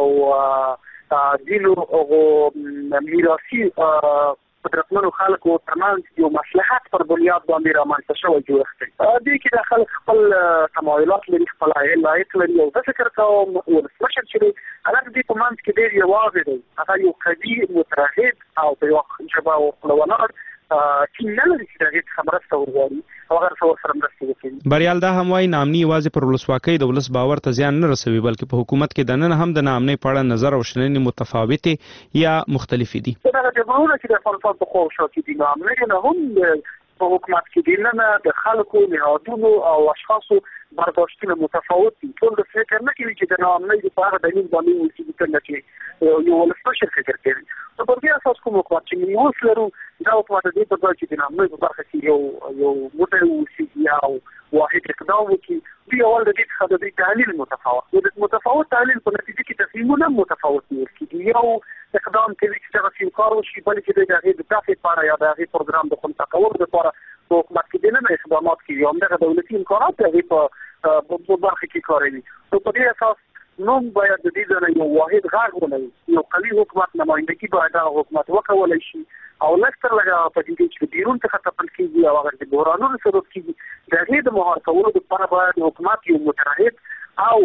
Speaker 15: او ځینو هغو میراثي قدرتمنو خلکو ترمنځ یو مصلحت پر بنیاد باندې رامنځته شوی جوړښت دی. دې کې د خلک خپل تمایلات لري خپل علاقه لري او زه فکر کوم ولسمشر چې دی هغه د دې په منځ کې ډېر یوازې دی هغه یو قوي متحد او په یوه ژبه او خپلوانه ټیم نه لري چې د هغې څخه مرسته وغواړي او هغه څه ورسره مرستې وکړي.
Speaker 24: بریال دا هم وایي ناامني یوازې پر ولسواکۍ د ولس باور ته زیان نه رسوي بلکې په حکومت کې دننه هم د ناامنۍ په اړه نظر او شننې متفاوتې یا مختلفې دي.
Speaker 15: دغه جبهونه چې د افغانستان په خوا او شا کې دي ناامنۍ نه هم په حکومت کې دننه د خلکو نهادونو او اشخاصو برداشتونه متفاوت دي. ټول د فکر نه کوي چې د ناامنۍ د په هغه دلیل باندې وایي څنګه چې یو ولسمشر فکر کوي. نو پر دې اساس کوم حکومت چې موږ اوس لرو دا حکومت د دې په ځای چې د ناامنۍ په برخه کې یو یو موټی واوسي یا واحد اقدام وکړي دوی اول د دې څخه د دوی تحلیل متفاوت نو د متفاوت تحلیل په نتیجه کې تصمیمونه متفاوت نیول کېږي. یو اقدام کوي چې دغه سیم کار وشي بلکې د هغې د دفع لپاره یا د هغې پروګرام د خنثی کولو لپاره په حکومت کې دننه اقدامات کوي او همدغه دولتي امکانات د هغې په برخه کې کاروي. نو په دې اساس نوم باید د دې ځای یو واحد غږ ولري یو قوي حکومت نمایندګي باید هغه حکومت وکولی شي او لږ تر لږه په دې چې بیرون څخه تپل کېږي او هغه د بحرانونو سبب کېږي د هغې د مهار کولو دپاره باید حکومت یو متحد او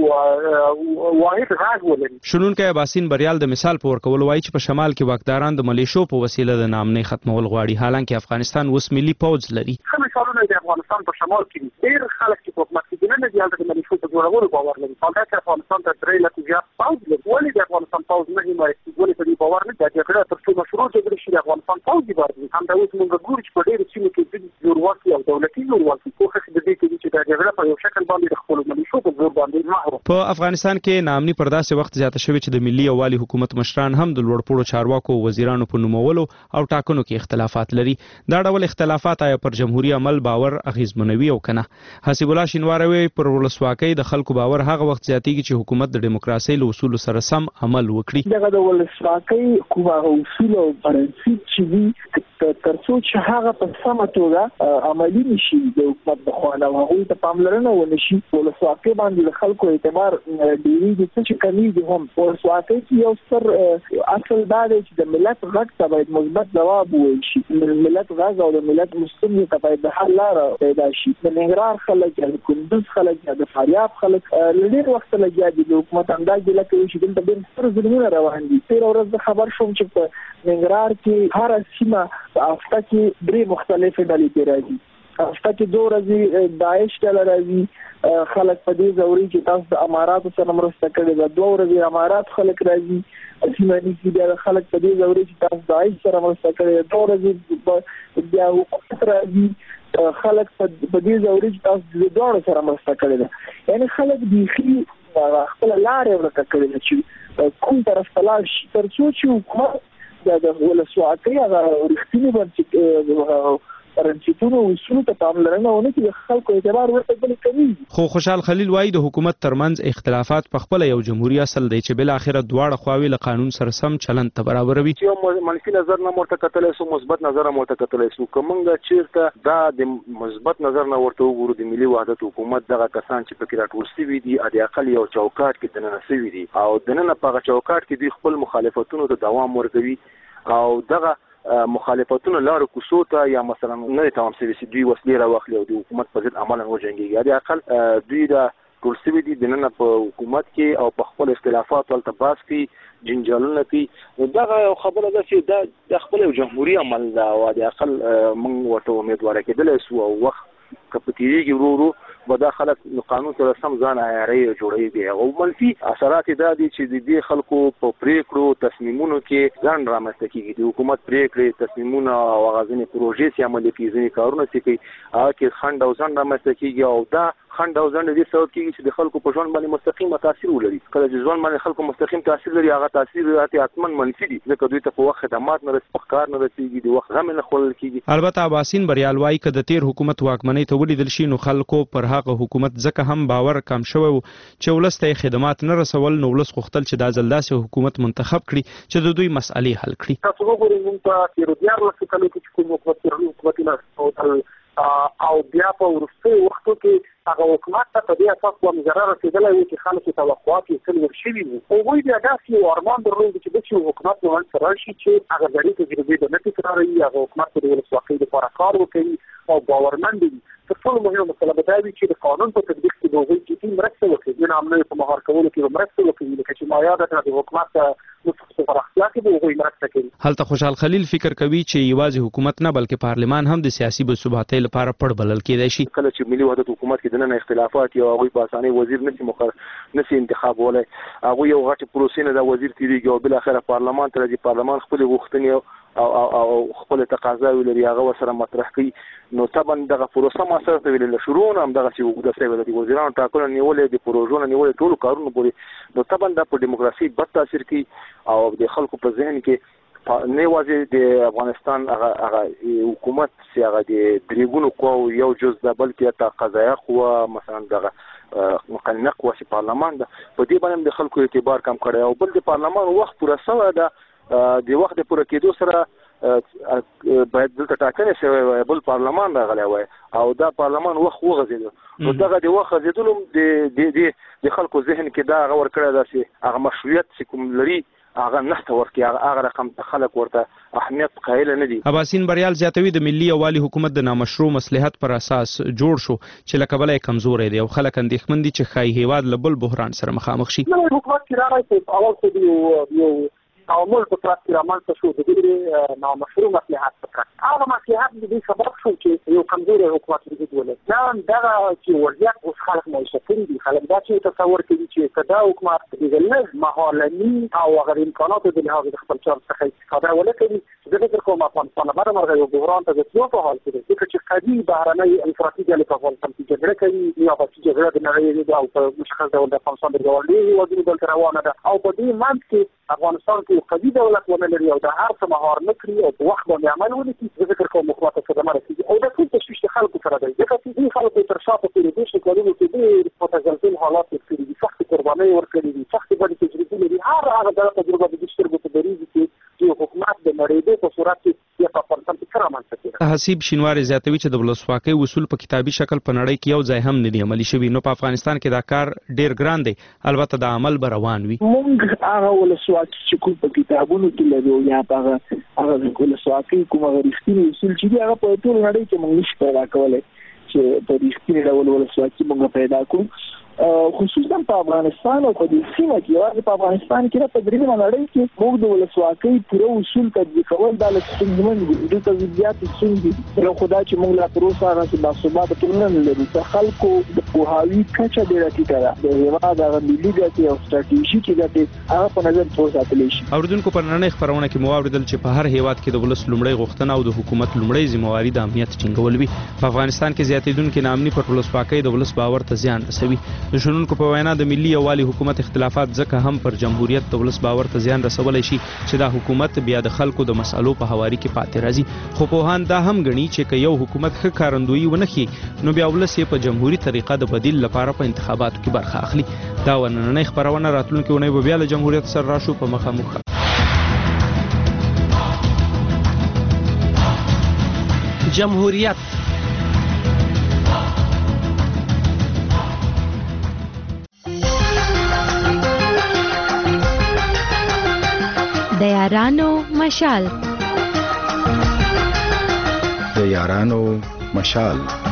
Speaker 15: واحد غاز ولري.
Speaker 24: شنونکي باسین بریال د مثال په ورکول وایي چې په شمال کې واکداران د ملیشو په وسیله د نامنۍ ختمول غواړي، حالانکه افغانستان اوس ملي پوځ لري.
Speaker 15: ښه مثالونه د افغانستان په شمال کې ډېر خلک چې په حکومت کې نه دي هلته د ملیشو په جوړولو باور لري. حالدا چې افغانستان ته درې لکه زیات پوځ لري، ولې د افغانستان پوځ نه حمایت کوي؟ ولې په دې باور نه دی چې جګړه تر څو مشروع جګړه شي د افغانستان پوځ دی باندې هم دا اوس موږ ګورو چې په ډېرو سیمو کې د جوړواکي او دولتي جوړواکي کوښښ د دې کوي چې دا جګړه په یو شکل باندې د خپلو ملیشو په زور باندې محو.
Speaker 24: په افغانستان کې نامني پر داسې وخت زیاته شوې چې د ملي یووالي حکومت مشران هم د لوړپوړو چارواکو او وزیرانو په نومولو او ټاکنو کې اختلافات لري. دا ډول اختلافات آیا پر جمهوریت عمل باور اغیزمنوي او کنه؟ حسیب الله شینواری پر ولسواکۍ د خلکو باور هغه وخت زیاتېږي چې حکومت د دیموکراسۍ له اصولو سره سم عمل وکړي.
Speaker 14: دغه د ولسواکۍ کومه اصول او پرنسپ چې دي ترڅو چې هغه په سمه توګه عملي نشي د حکومت په خوا او هغوی ته پاملرنه ونشي، ولسواکۍ باندې د خلکو اعتبار ډېرېږي. څه چې کمیږي هم ولسواکۍ کې یو ستر اصل دا دی چې د ملت غږ ته باید مثبت ځواب وویل شي. د ملت غږ او د ملت ستونزې ته باید د حل لاره پیدا شي. د ننګرهار خلک یا د کندوز خلک یا د فاریاب خلک له ډېر وخته لګیا دي د حکومت همدا ګیله کوي چې دلته ډېر ستر ظلمونه روان دي. تېره ورځ زه خبر شوم چې په ننګرهار کې هره سیمه په هفته کې درې مختلفې ډلې کې راځي. هفته کې دوه ورځې داعش ډله راځي، خلک په دې ځوري چې تاسو د اماراتو سره مرسته کړې ده، دوه ورځې امارات خلک راځي سیمه نیسي، بیا خلک په دې ځوري چې تاسو د داعش سره مرسته کړې ده، دوه ورځې بیا حکومت راځي خلک په دې ځوري چې تاسو د دواړو سره مرسته کړې ده. یعنې خلک بیخي خپله لارې ورکه کړې ده چې کوم طرف ته لاړ شي تر څو چې حکومت د ولسواکۍ هغه رښتینې بنسټ پرنسپونو او اصولو ته پاملرنه ونه کړي، د خلکو اعتبار ورته بلې کوي.
Speaker 24: خو خوشحال خلیل وایي د حکومت ترمنځ اختلافات په خپله یو جمهوري اصل دی چې بالاخره دواړه خواوې له قانون سره سم چلند ته برابروي.
Speaker 13: یو منفي نظر نه ورته کتلی سو، مثبت نظر هم ورته کتلی سو. که موږ چېرته دا د مثبت نظر نه ورته وګورو، د ملي وحدت حکومت دغه کسان چې پکې راټول سوي دي د اقل یو چوکاټ کې دننه سوي دي او دننه په هغه چوکاټ کې دوی خپل مخالفتونو ته دوام ورکوي او دغه مخالفتونو لارو کوڅو ته یا مثلا نه تمام سوي چې دوی وسلې راواخلي او د حکومت په ضد عملا وجنګېږي. د اقل دوی د ټول سوي دي دننه په حکومت کې او په خپل اختلافات ولته باس کوي، جنجالونه کوي. دغه خبره ده چې دا د خپل جمهوري عمل ده او د اقل موږ ورته امیدواره کېدلی سو او وخت که په تېرېږي ورو ورو به دا خلک قانون سره سم ځان عیاري جوړوي. او منفي اثرات دا دي چې د دې خلکو په پریکړو تصمیمونو کې ځان رامنځته کېږي. د حکومت پریکړې تصمیمونه او هغه ځینې پروژې چې عملي کوي، ځینې کارونه چې کوي، هغه کې خنډ او ځنډ رامنځته کېږي او دا خنډ او ځنډ دې سبب کېږي چې د خلکو په ژوند باندې مستقیم تاثیر ولري. کله چې ژوند باندې خلکو مستقیم تاثیر لري هغه تاثیر راته حتما منفي دي، ځکه دوی ته په وخت خدمات نه رسېږي، کار نه رسېږي، د وخت غم نه خوړل کېږي.
Speaker 24: البته عباسین بریال وایي که د تیر حکومت واکمنۍ ته ولیدل شي نو خلکو پر هغه حکومت ځکه هم باور کم شوی و چې ولس ته خدمات نه رسول، نو ولس غوښتل چې دا ځل داسې حکومت منتخب کړي چې د دوی مسئلې حل کړي.
Speaker 15: تاسو وګورئ موږ په تېرو دیارلسو کلو کې چې کوم حکومتونه او بیا په وروستیو وختو کې هغه حکومت ته په دې اساس کوم ضرر رسېدلی و چې خلکو توقعات یې تل ورشوي وو. هغوی بیا داسې یو ارمان درلود چې داسې یو حکومت به منځته راشي چې هغه زړې تجربې به نه تکراروي، هغه حکومت به د ولسواکۍ لپاره کار وکوي او باورمند وي. تر ټولو مهمه مسله به دا وي چې د قانون په تطبیق کې به هغوی جدي مرسته وکړي، د نامنیو په مهار کولو کې به مرسته وکړي، لکه چې ما یاده کړه د حکومت په پراختیا کې به هغوی مرسته کوي.
Speaker 24: هلته خوشحال خلیل فکر کوي چې یوازې حکومت نه بلکې پارلمان هم د سیاسي بثباتۍ لپاره پړ بلل کېدای شي.
Speaker 13: کله چې ملي وحدت حکومت کې دننه اختلافات یا هغوی په اسانۍ وزیر نشي مخ نشي انتخابولی، هغوی یو غټې پروسې نه د وزیر تېرېږي او بالاخره پارلمان ته راځي، پارلمان خپلې غوښتنې او او خپل تقاضاوي لري هغه ورسره مطرح کوي. نو طبعا دغه پروسه ما سره ته ویل شروع نه هم دغه چې اوږده شوې ده، د وزیرانو ټاکلو نیولې، د پروژو نه نیولې، ټولو کارونو پورې. نو طبعا دا په ډیموکراسي بد تاثیر کوي او د خلکو په ذهن کې نه یوازې د افغانستان هغه هغه حکومت چې هغه د درې ګونو قواو یو جز ده، بلکې حتی قضایه قوه مثلا دغه مقننه قوه چې پارلمان ده، په دې باندې د خلکو اعتبار کم کړی او بل د پارلمان وخت پوره شوی ده. د وخت د پوره کېدو سره باید دلته ټاکنې شوی وای، بل پارلمان راغلی وای او دا پارلمان وخت وغځېده. نو دغه د وخت غځېدلو د د خلکو ذهن کې دا هغه ورکړی ده چې هغه مشروعیت چې کوم لري هغه نشته ورکی هغه رقم خلک ورته اهمیت قایل نه دي.
Speaker 24: عباسین بریال زیاتوي د ملي یووالي حکومت د نامشروع مصلحت پر اساس جوړ شو چې لکه بلې کمزورې دي او خلک اندېښمن دي چې خای هیواد له بل بحران سره مخامخ شي.
Speaker 15: نو حکومت کې راځي په اول کې یو یو تعامل په ترڅ کې رامنځته شو د دې نامشروع مصلحت څخه. هغه مصلحت د سبب شو چې یو کمزوري حکومت وجود ولري. دا دا چې وضعیت اوس خلک معیشت کړي دي، خلک دا چې تصور کوي چې کدا حکومت د لږ مهالني او غیر امکاناتو د لحاظ د خپل چارو څخه استفاده ولکړي. د فکر کوم افغانستان باندې مرغه یو بحران ته د یو په حال کې دی چې قوي بهرنۍ انفرادي ډلې په افغانستان کې جګړه کوي یا په جګړه د نړۍ او په مشخص ډول د افغانستان د ګاونډي هیوادونو بل روانه ده او په دې منځ کې افغانستان کې قوي دولت ونه لري او د هر څه مهار نه کړي او په وخت باندې عمل ونکړي. د فکر کوم حکومت څخه د مرکزي او د ټول تشویش خلکو سره دی ځکه چې دې خلکو تر شا په تېرېدو شي کلونو کې ډېر متزلزل حالات تېر کړي دي، سختې قربانۍ ورکړي دي، سختې بدې تجربې لري. هر هغه دغه تجربه د دې سترګو په دریځ کې چې حکومت د نړۍ په صورت کې یا په افغانستان کې سره رامنځته کېږي.
Speaker 24: حسیب شینواری زیاتوي چې د ولسواکۍ اصول په کتابي شکل په نړۍ کې یو ځای هم نه دی عملي شوي، نو په افغانستان کې دا کار ډیر ګران دی، البته د عمل به روان وي.
Speaker 14: موږ هغه ولسواکي چې کوم په کتابونو کې لرو یا هغه هغه ولسواکي کوم هغه رښتینی اصول چې هغه په ټول نړۍ کې موږ نشو پیدا کولای چې په رښتینی ډول ولسواکي موږ پیدا کړو. خصوصا په افغانستان او په دې سیمه کې یوازې په افغانستان کې په دریمه نړۍ کې موږ د ولسواکۍ پوره اصول تطبیق کول د لسمن د تطبیقات څنګه نو خدای چې موږ لا تر اوسه هغه د ثبات ټولنه لرو چې خلکو د پوهاوی کچه ډیره ټیټه ده، د هیواد د ملي ګټې او ستراتیژیکي ګټې هغه په نظر کې وساتل شي.
Speaker 24: اوریدونکو پر نړۍ خبرونه کې مو اوریدل چې په هر هیواد کې د ولس لومړی غوښتنه او د حکومت لومړی ذمہواری د امنیت ټینګول وي. په افغانستان کې زیاتېدونکو ناامني پر ولسواکۍ د ولس باور ته زیان رسوي. د شنونکو په وینا د ملي یووالي حکومت اختلافات ځکه هم پر جمهوریت د ولس باور ته زیان رسولی شي چې دا حکومت بیا د خلکو د مسالو په هواري کې پاتې راځي. خو پوهان دا هم ګڼي چې که یو حکومت ښه کارندویي ونه کړي نو بیا ولس یې په جمهوري طریقه د بدیل لپاره په انتخاباتو کې برخه اخلي. دا و نننۍ خپرونه، راتلونکې اونۍ به بیا له جمهوریت سره راشو په مخامخ.
Speaker 3: جمهوریت
Speaker 2: د یارانو مشال
Speaker 16: د یارانو مشال